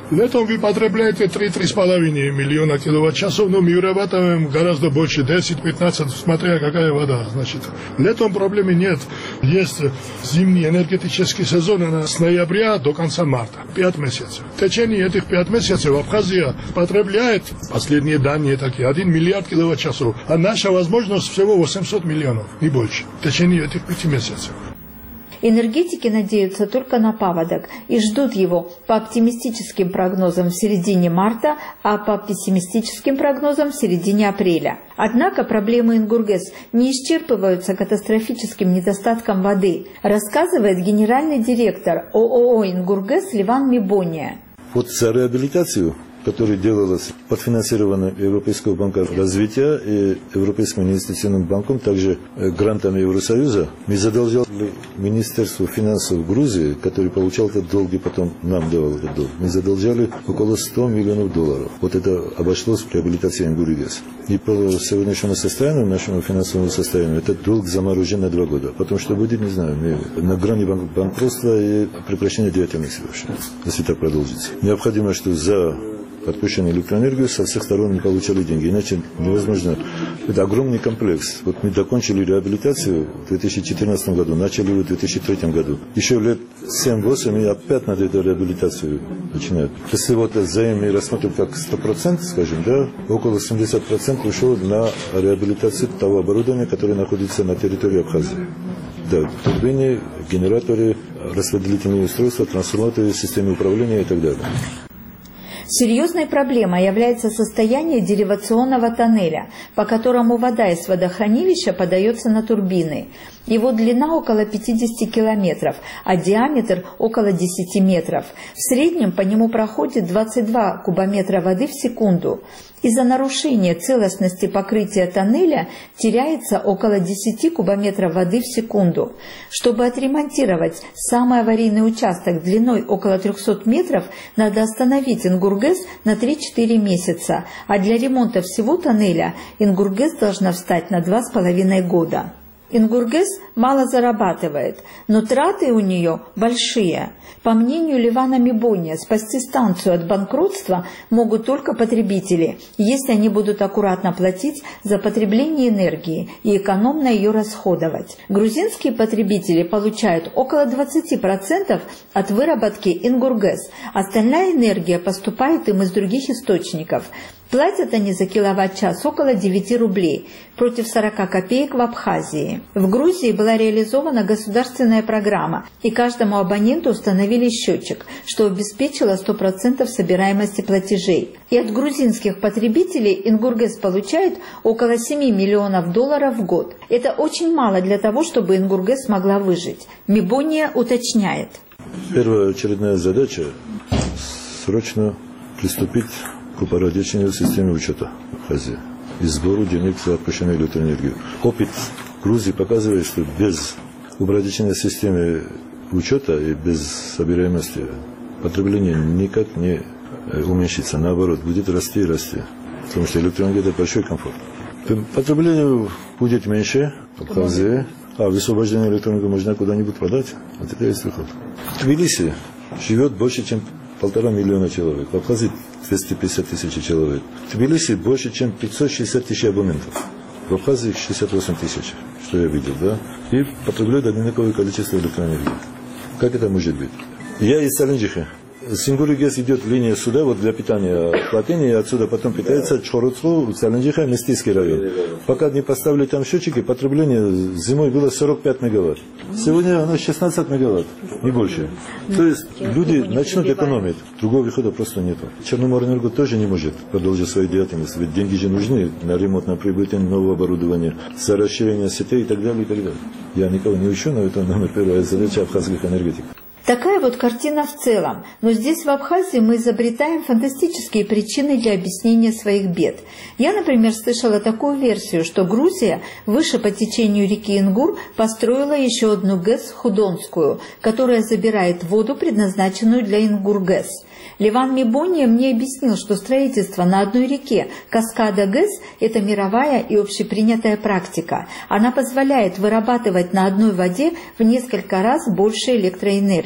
Летом вы потребляете 3-3,5 миллиона киловатт-часов, но мы вырабатываем гораздо больше, 10-15, смотря какая вода. Значит, летом проблемы нет. Есть зимний энергетический сезон с ноября до конца марта, 5 месяцев. В течение этих 5 месяцев Абхазия потребляет, последние данные такие, 1 миллиард киловатт-часов, а наша возможность всего 800 миллионов, не больше, в течение этих 5 месяцев. Энергетики надеются только на паводок и ждут его по оптимистическим прогнозам в середине марта, а по пессимистическим прогнозам в середине апреля. Однако проблемы Ингургес не исчерпываются катастрофическим недостатком воды, рассказывает генеральный директор ООО «Ингургес» Леван Мибония. Вот за реабилитацию, которая делалась под финансированием Европейского банка развития и Европейским инвестиционным банком, также грантами Евросоюза, мы задолжали Министерству финансов Грузии, который получал этот долг и потом нам давал этот долг. Мы задолжали около 100 миллионов долларов. Вот это обошлось в реабилитации Ингургес. И по сегодняшнему состоянию, нашему финансовому состоянию, этот долг заморожен на 2 года. Потому что будет, не знаю, на грани банкротства и прекращения деятельности вообще, если так продолжится. Необходимо, что за отпущенную электроэнергию со всех сторон не получали деньги. Иначе невозможно. Это огромный комплекс. Вот мы закончили реабилитацию в 2014 году, начали в 2003 году. Еще лет 7-8 и опять надо эту реабилитацию начинать. Если вот займ рассмотрим как 100%, скажем, да, около 70% ушло на реабилитацию того оборудования, которое находится на территории Абхазии. Да, турбины, генераторы, распределительные устройства, трансформаторы, системы управления и так далее. Серьезной проблемой является состояние деривационного тоннеля, по которому вода из водохранилища подается на турбины. Его длина около 50 километров, а диаметр около 10 метров. В среднем по нему проходит 22 кубометра воды в секунду. Из-за нарушения целостности покрытия тоннеля теряется около 10 кубометров воды в секунду. Чтобы отремонтировать самый аварийный участок длиной около 300 метров, надо остановить Ингургес на 3-4 месяца, а для ремонта всего тоннеля Ингургес должна встать на 2,5 года. Ингургес мало зарабатывает, но траты у нее большие. По мнению Левана Мибония, спасти станцию от банкротства могут только потребители, если они будут аккуратно платить за потребление энергии и экономно ее расходовать. Грузинские потребители получают около 20% от выработки Ингургес. Остальная энергия поступает им из других источников. Платят они за киловатт-час около 9 рублей, против 40 копеек в Абхазии. В Грузии была реализована государственная программа, и каждому абоненту установили счетчик, что обеспечило 100% собираемости платежей. И от грузинских потребителей Ингургес получает около 7 миллионов долларов в год. Это очень мало для того, чтобы Ингургес смогла выжить. Мибония уточняет. Первая очередная задача – срочно приступить к упорядочению системы учета Абхазии и сбору денег за отпущенную электроэнергию. Опыт Грузии показывает, что без упорядочения системы учета и без собираемости потребление никак не уменьшится. Наоборот, будет расти и расти. Потому что электроэнергия – это большой комфорт. Потребление будет меньше в Абхазии, а высвобождение электроэнергии можно куда-нибудь продать. Вот это есть выход. В Тбилиси живет больше, чем 1,5 миллиона человек. В Абхазии 250 тысяч человек. В Тбилиси больше, чем 560 тысяч абонентов. В Абхазии 68 тысяч, что я видел, да? И потребляют одинаковое количество электроэнергии. Как это может быть? Я из Саленджиха. С Ингургес идет линия сюда, вот для питания плотины, и отсюда потом питается Чхоруцлу, Саленджиха, Местийский район. Пока не поставили там счетчики, потребление зимой было 45 мегаватт. Сегодня оно 16 мегаватт, не больше. То есть люди начнут экономить, другого выхода просто нет. Черноморэнерго тоже не может продолжить свою деятельность, ведь деньги же нужны на ремонт, на приобретение нового оборудования, за расширение сетей и так далее, и так далее. Я никого не учу, но это номер первая задача абхазских энергетиков. Такая вот картина в целом, но здесь в Абхазии мы изобретаем фантастические причины для объяснения своих бед. Я, например, слышала такую версию, что Грузия выше по течению реки Ингур построила еще одну ГЭС Худонскую, которая забирает воду, предназначенную для Ингургес. Леван Мибония мне объяснил, что строительство на одной реке каскада ГЭС – это мировая и общепринятая практика. Она позволяет вырабатывать на одной воде в несколько раз больше электроэнергии.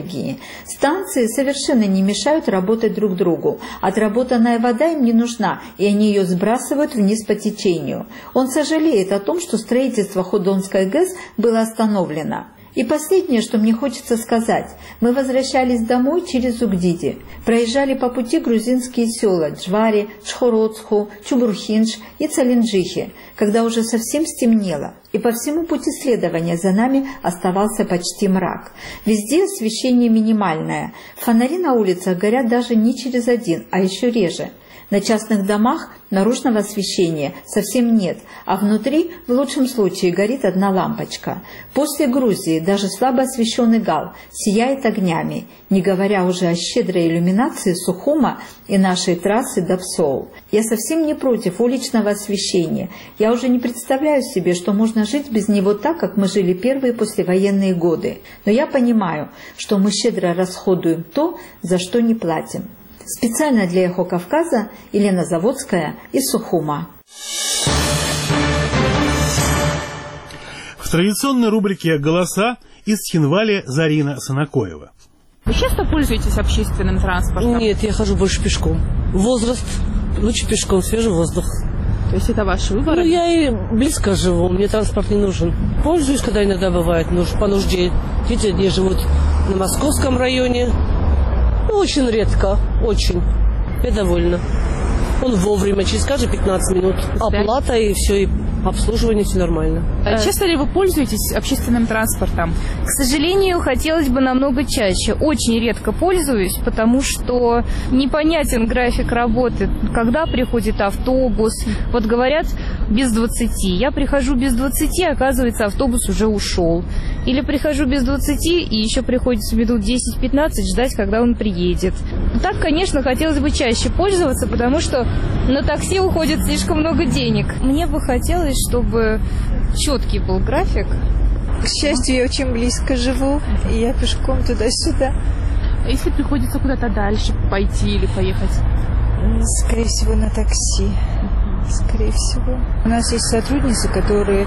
энергии. Станции совершенно не мешают работать друг другу. Отработанная вода им не нужна, и они ее сбрасывают вниз по течению. Он сожалеет о том, что строительство Ходонской ГЭС было остановлено. И последнее, что мне хочется сказать. Мы возвращались домой через Угдиди. Проезжали по пути грузинские села Джвари, Чхороцху, Чубурхинш и Цалинджихи, когда уже совсем стемнело. И по всему пути следования за нами оставался почти мрак. Везде освещение минимальное. Фонари на улицах горят даже не через один, а еще реже. На частных домах наружного освещения совсем нет, а внутри в лучшем случае горит одна лампочка. После Грузии даже слабо освещенный Гал сияет огнями, не говоря уже о щедрой иллюминации Сухума и нашей трассы до Псоу. Я совсем не против уличного освещения. Я уже не представляю себе, что можно жить без него так, как мы жили первые послевоенные годы. Но я понимаю, что мы щедро расходуем то, за что не платим. Специально для «Эхо Кавказа» Елена Заводская из Сухума. В традиционной рубрике «Голоса» из Цхинвали Зарина Санакоева. Вы часто пользуетесь общественным транспортом? Нет, я хожу больше пешком. Возраст, лучше пешком, свежий воздух. То есть это ваш выбор? Ну, я и близко живу, мне транспорт не нужен. Пользуюсь, когда иногда бывает, по нужде. Дети они живут на Московском районе. Ну, очень редко, очень. Я довольна. Он вовремя, через каждые 15 минут. Оплата и все, и обслуживание, все нормально. Часто ли вы пользуетесь общественным транспортом? К сожалению, хотелось бы намного чаще. Очень редко пользуюсь, потому что непонятен график работы. Когда приходит автобус? Вот говорят, без 20. Я прихожу без 20, оказывается, автобус уже ушел. Или прихожу без 20, и еще приходится минут 10-15 ждать, когда он приедет. Так, конечно, хотелось бы чаще пользоваться, потому что на такси уходит слишком много денег. Мне бы хотелось, чтобы четкий был график. К счастью, я очень близко живу, и я пешком туда-сюда. Если приходится куда-то дальше пойти или поехать? Скорее всего, на такси. Скорее всего. У нас есть сотрудницы, которые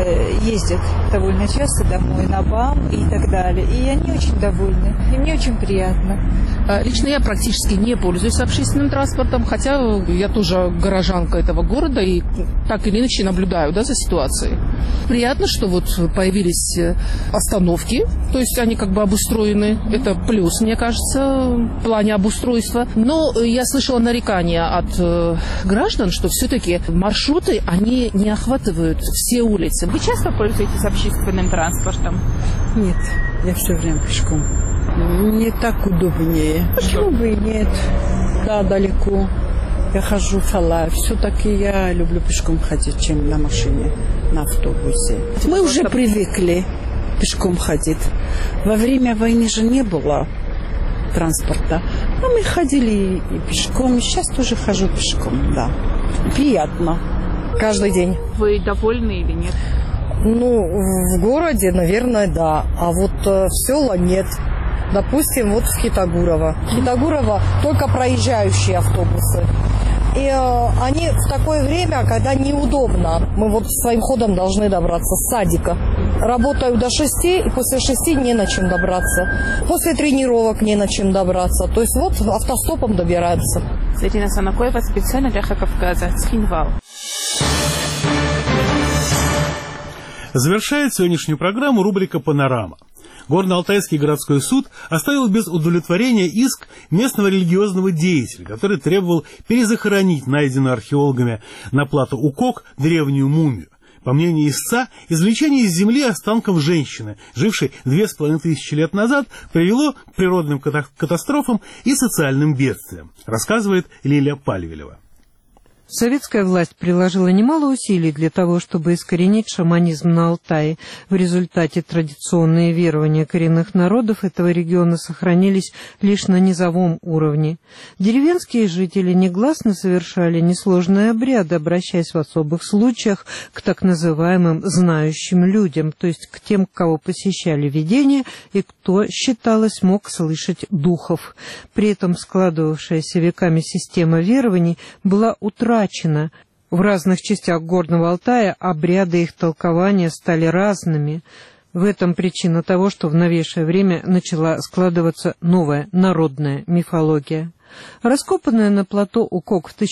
ездят довольно часто домой на БАМ и так далее. И они очень довольны. И мне очень приятно. Лично я практически не пользуюсь общественным транспортом, хотя я тоже горожанка этого города и так или иначе наблюдаю, за ситуацией. Приятно, что вот появились остановки, то есть они как бы обустроены. Это плюс, мне кажется, в плане обустройства. Но я слышала нарекания от граждан, что все-таки маршруты, они не охватывают все улицы. Вы часто пользуетесь общественным транспортом? Нет, я все время пешком. Мне так удобнее. Почему бы и нет? Да, далеко. Я хожу в Алай. Все-таки я люблю пешком ходить, чем на машине, на автобусе. Мы уже привыкли пешком ходить. Во время войны же не было транспорта. А мы ходили и пешком. Сейчас тоже хожу пешком, да. Приятно. Каждый день. Вы довольны или нет? Ну, в городе, наверное, да. А вот в села нет. Допустим, вот в Хитагурово. Хитагурово только проезжающие автобусы. И они в такое время, когда неудобно. Мы вот своим ходом должны добраться с садика. Работаю до 6, и после 6 не на чем добраться. После тренировок не на чем добраться. То есть вот автостопом добираются. Зарина Санакоева, специально для «Эхо Кавказа», Цхинвал. Завершает сегодняшнюю программу рубрика «Панорама». Горно-Алтайский городской суд оставил без удовлетворения иск местного религиозного деятеля, который требовал перезахоронить найденную археологами на плато Укок древнюю мумию. По мнению истца, извлечение из земли останков женщины, жившей 2500 лет назад, привело к природным катастрофам и социальным бедствиям, рассказывает Лилия Пальвелева. Советская власть приложила немало усилий для того, чтобы искоренить шаманизм на Алтае. В результате традиционные верования коренных народов этого региона сохранились лишь на низовом уровне. Деревенские жители негласно совершали несложные обряды, обращаясь в особых случаях к так называемым знающим людям, то есть к тем, кого посещали видения и кто, считалось, мог слышать духов. При этом складывавшаяся веками система верований была утрачена. В разных частях Горного Алтая обряды их толкования стали разными. В этом причина того, что в новейшее время начала складываться новая народная мифология. Раскопанное на плато Укок в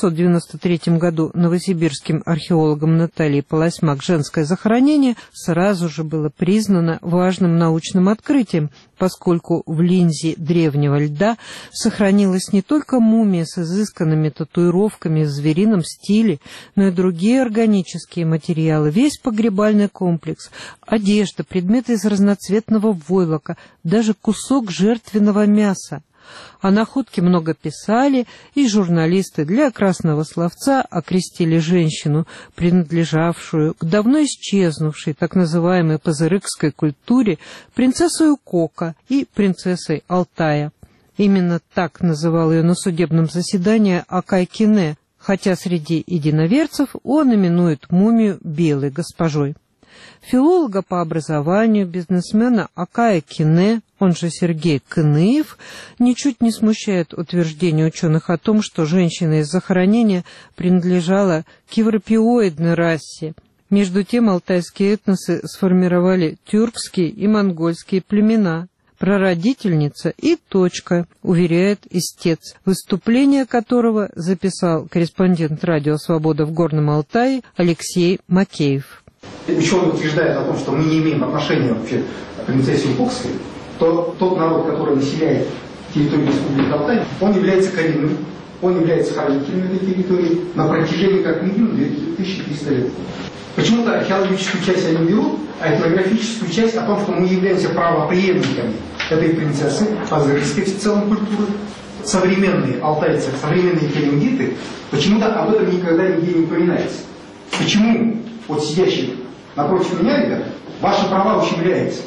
1993 году новосибирским археологом Натальей Полосьмак женское захоронение сразу же было признано важным научным открытием, поскольку в линзе древнего льда сохранилась не только мумия с изысканными татуировками в зверином стиле, но и другие органические материалы, весь погребальный комплекс, одежда, предметы из разноцветного войлока, даже кусок жертвенного мяса. О находке много писали, и журналисты для красного словца окрестили женщину, принадлежавшую к давно исчезнувшей так называемой пазырыкской культуре, принцессой Укока и принцессой Алтая. Именно так называл ее на судебном заседании Акай Кине, хотя среди единоверцев он именует мумию белой госпожой. Филолога по образованию, бизнесмена Акая Кине, он же Сергей Кыныев, ничуть не смущает утверждение ученых о том, что женщина из захоронения принадлежала к европеоидной расе. Между тем алтайские этносы сформировали тюркские и монгольские племена. Прародительница и точка, уверяет истец, выступление которого записал корреспондент радио «Свобода» в Горном Алтае Алексей Макеев. Ученые утверждают о том, что мы не имеем отношения вообще к принцессе Укокской, то тот народ, который населяет территорию Республики Алтай, он является коренным, он является хранителем этой территории на протяжении как минимум 2300 лет. Почему-то археологическую часть они берут, а этнографическую часть о том, что мы являемся правопреемниками этой принцессы, пазырской в целом культуры. Современные алтайцы, современные керенгиты, почему-то об этом никогда нигде не упоминается. Почему вот сидящие напротив меня, ребята, ваши права ущемляются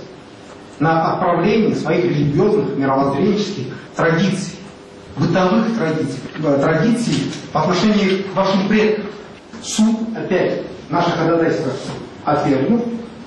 на отправлении своих религиозных, мировоззренческих традиций, бытовых традиций по отношению к вашим предкам. Суд опять наше ходатайство отвергнув,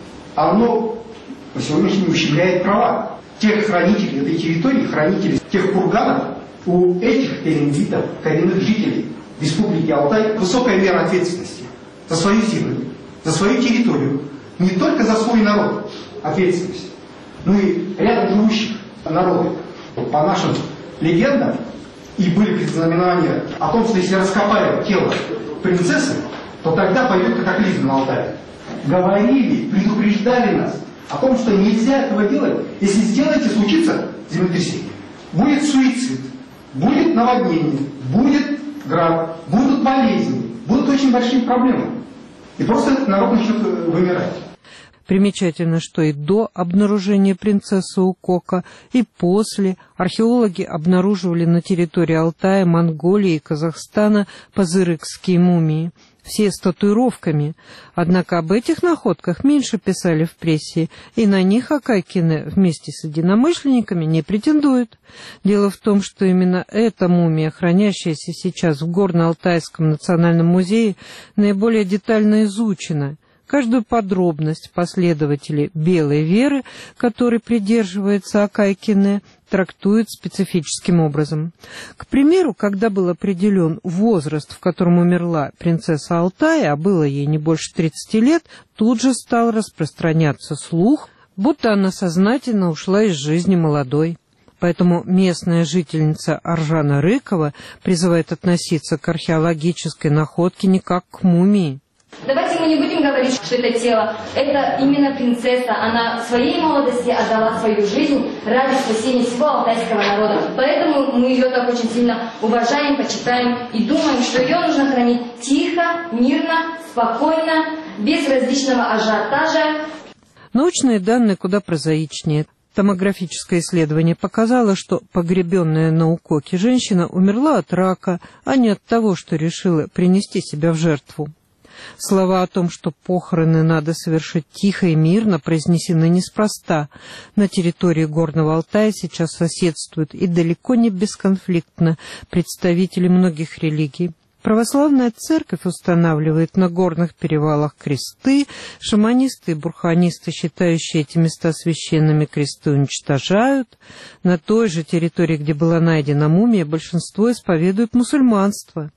оно по сегодняшнему ущемляет права тех хранителей этой территории, хранителей тех курганов. У этих керенгитов, коренных жителей Республики Алтай, высокая мера ответственности за свою землю, за свою территорию, не только за свой народ ответственность, но и рядом живущих народов. По нашим легендам, и были предзнаменования о том, что если раскопаем тело принцессы, то тогда пойдет катаклизм на Алтае. Говорили, предупреждали нас о том, что нельзя этого делать. Если сделаете, случится землетрясение. Будет суицид, будет наводнение, будет град, будут болезни, будут очень большие проблемы. И просто этот народ начнет вымирать. Примечательно, что и до обнаружения принцессы Укока, и после археологи обнаруживали на территории Алтая, Монголии и Казахстана пазырыкские мумии. Все с татуировками. Однако об этих находках меньше писали в прессе, и на них Акай Кине вместе с единомышленниками не претендует. Дело в том, что именно эта мумия, хранящаяся сейчас в Горно-Алтайском национальном музее, наиболее детально изучена. Каждую подробность последователи белой веры, которой придерживается Акай Кине, трактуют специфическим образом. К примеру, когда был определен возраст, в котором умерла принцесса Алтая, а было ей не больше 30 лет, тут же стал распространяться слух, будто она сознательно ушла из жизни молодой. Поэтому местная жительница Аржана Рыкова призывает относиться к археологической находке не как к мумии. Давайте мы не будем говорить, что это тело. Это именно принцесса. Она в своей молодости отдала свою жизнь ради спасения всего алтайского народа. Поэтому мы ее так очень сильно уважаем, почитаем и думаем, что ее нужно хранить тихо, мирно, спокойно, без различного ажиотажа. Научные данные куда прозаичнее. Томографическое исследование показало, что погребенная на Укоке женщина умерла от рака, а не от того, что решила принести себя в жертву. Слова о том, что похороны надо совершить тихо и мирно, произнесены неспроста. На территории Горного Алтая сейчас соседствуют и далеко не бесконфликтно представители многих религий. Православная церковь устанавливает на горных перевалах кресты, шаманисты и бурханисты, считающие эти места священными, кресты уничтожают. На той же территории, где была найдена мумия, большинство исповедует мусульманство.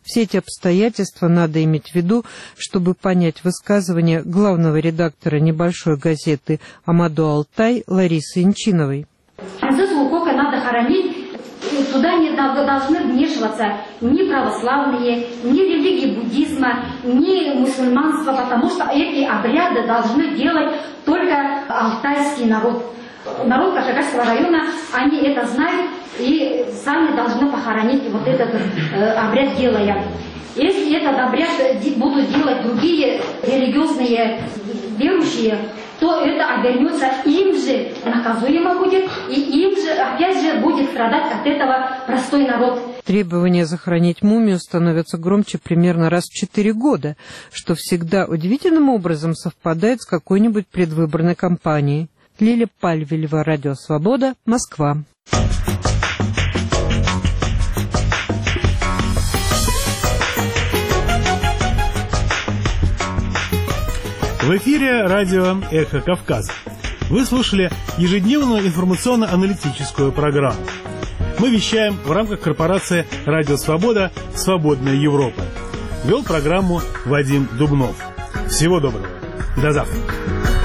Все эти обстоятельства надо иметь в виду, чтобы понять высказывание главного редактора небольшой газеты «Амаду Алтай» Ларисы Инчиновой. Принцессу Лукока надо хоронить. Туда не должны вмешиваться ни православные, ни религии буддизма, ни мусульманства, потому что эти обряды должны делать только алтайский народ. Народ Кашгарского района, они это знают и сами должны похоронить вот этот обряд делая. Если этот обряд будут делать другие религиозные верующие, то это обернется им же наказуемо будет, и им же опять же будет страдать от этого простой народ. Требования захоронить мумию становятся громче примерно раз в 4 года, что всегда удивительным образом совпадает с какой-нибудь предвыборной кампанией. Лиля Пальвелева, Радио Свобода, Москва. В эфире радио «Эхо Кавказа». Вы слушали ежедневную информационно-аналитическую программу. Мы вещаем в рамках корпорации «Радио Свобода. Свободная Европа». Вел программу Вадим Дубнов. Всего доброго. До завтра.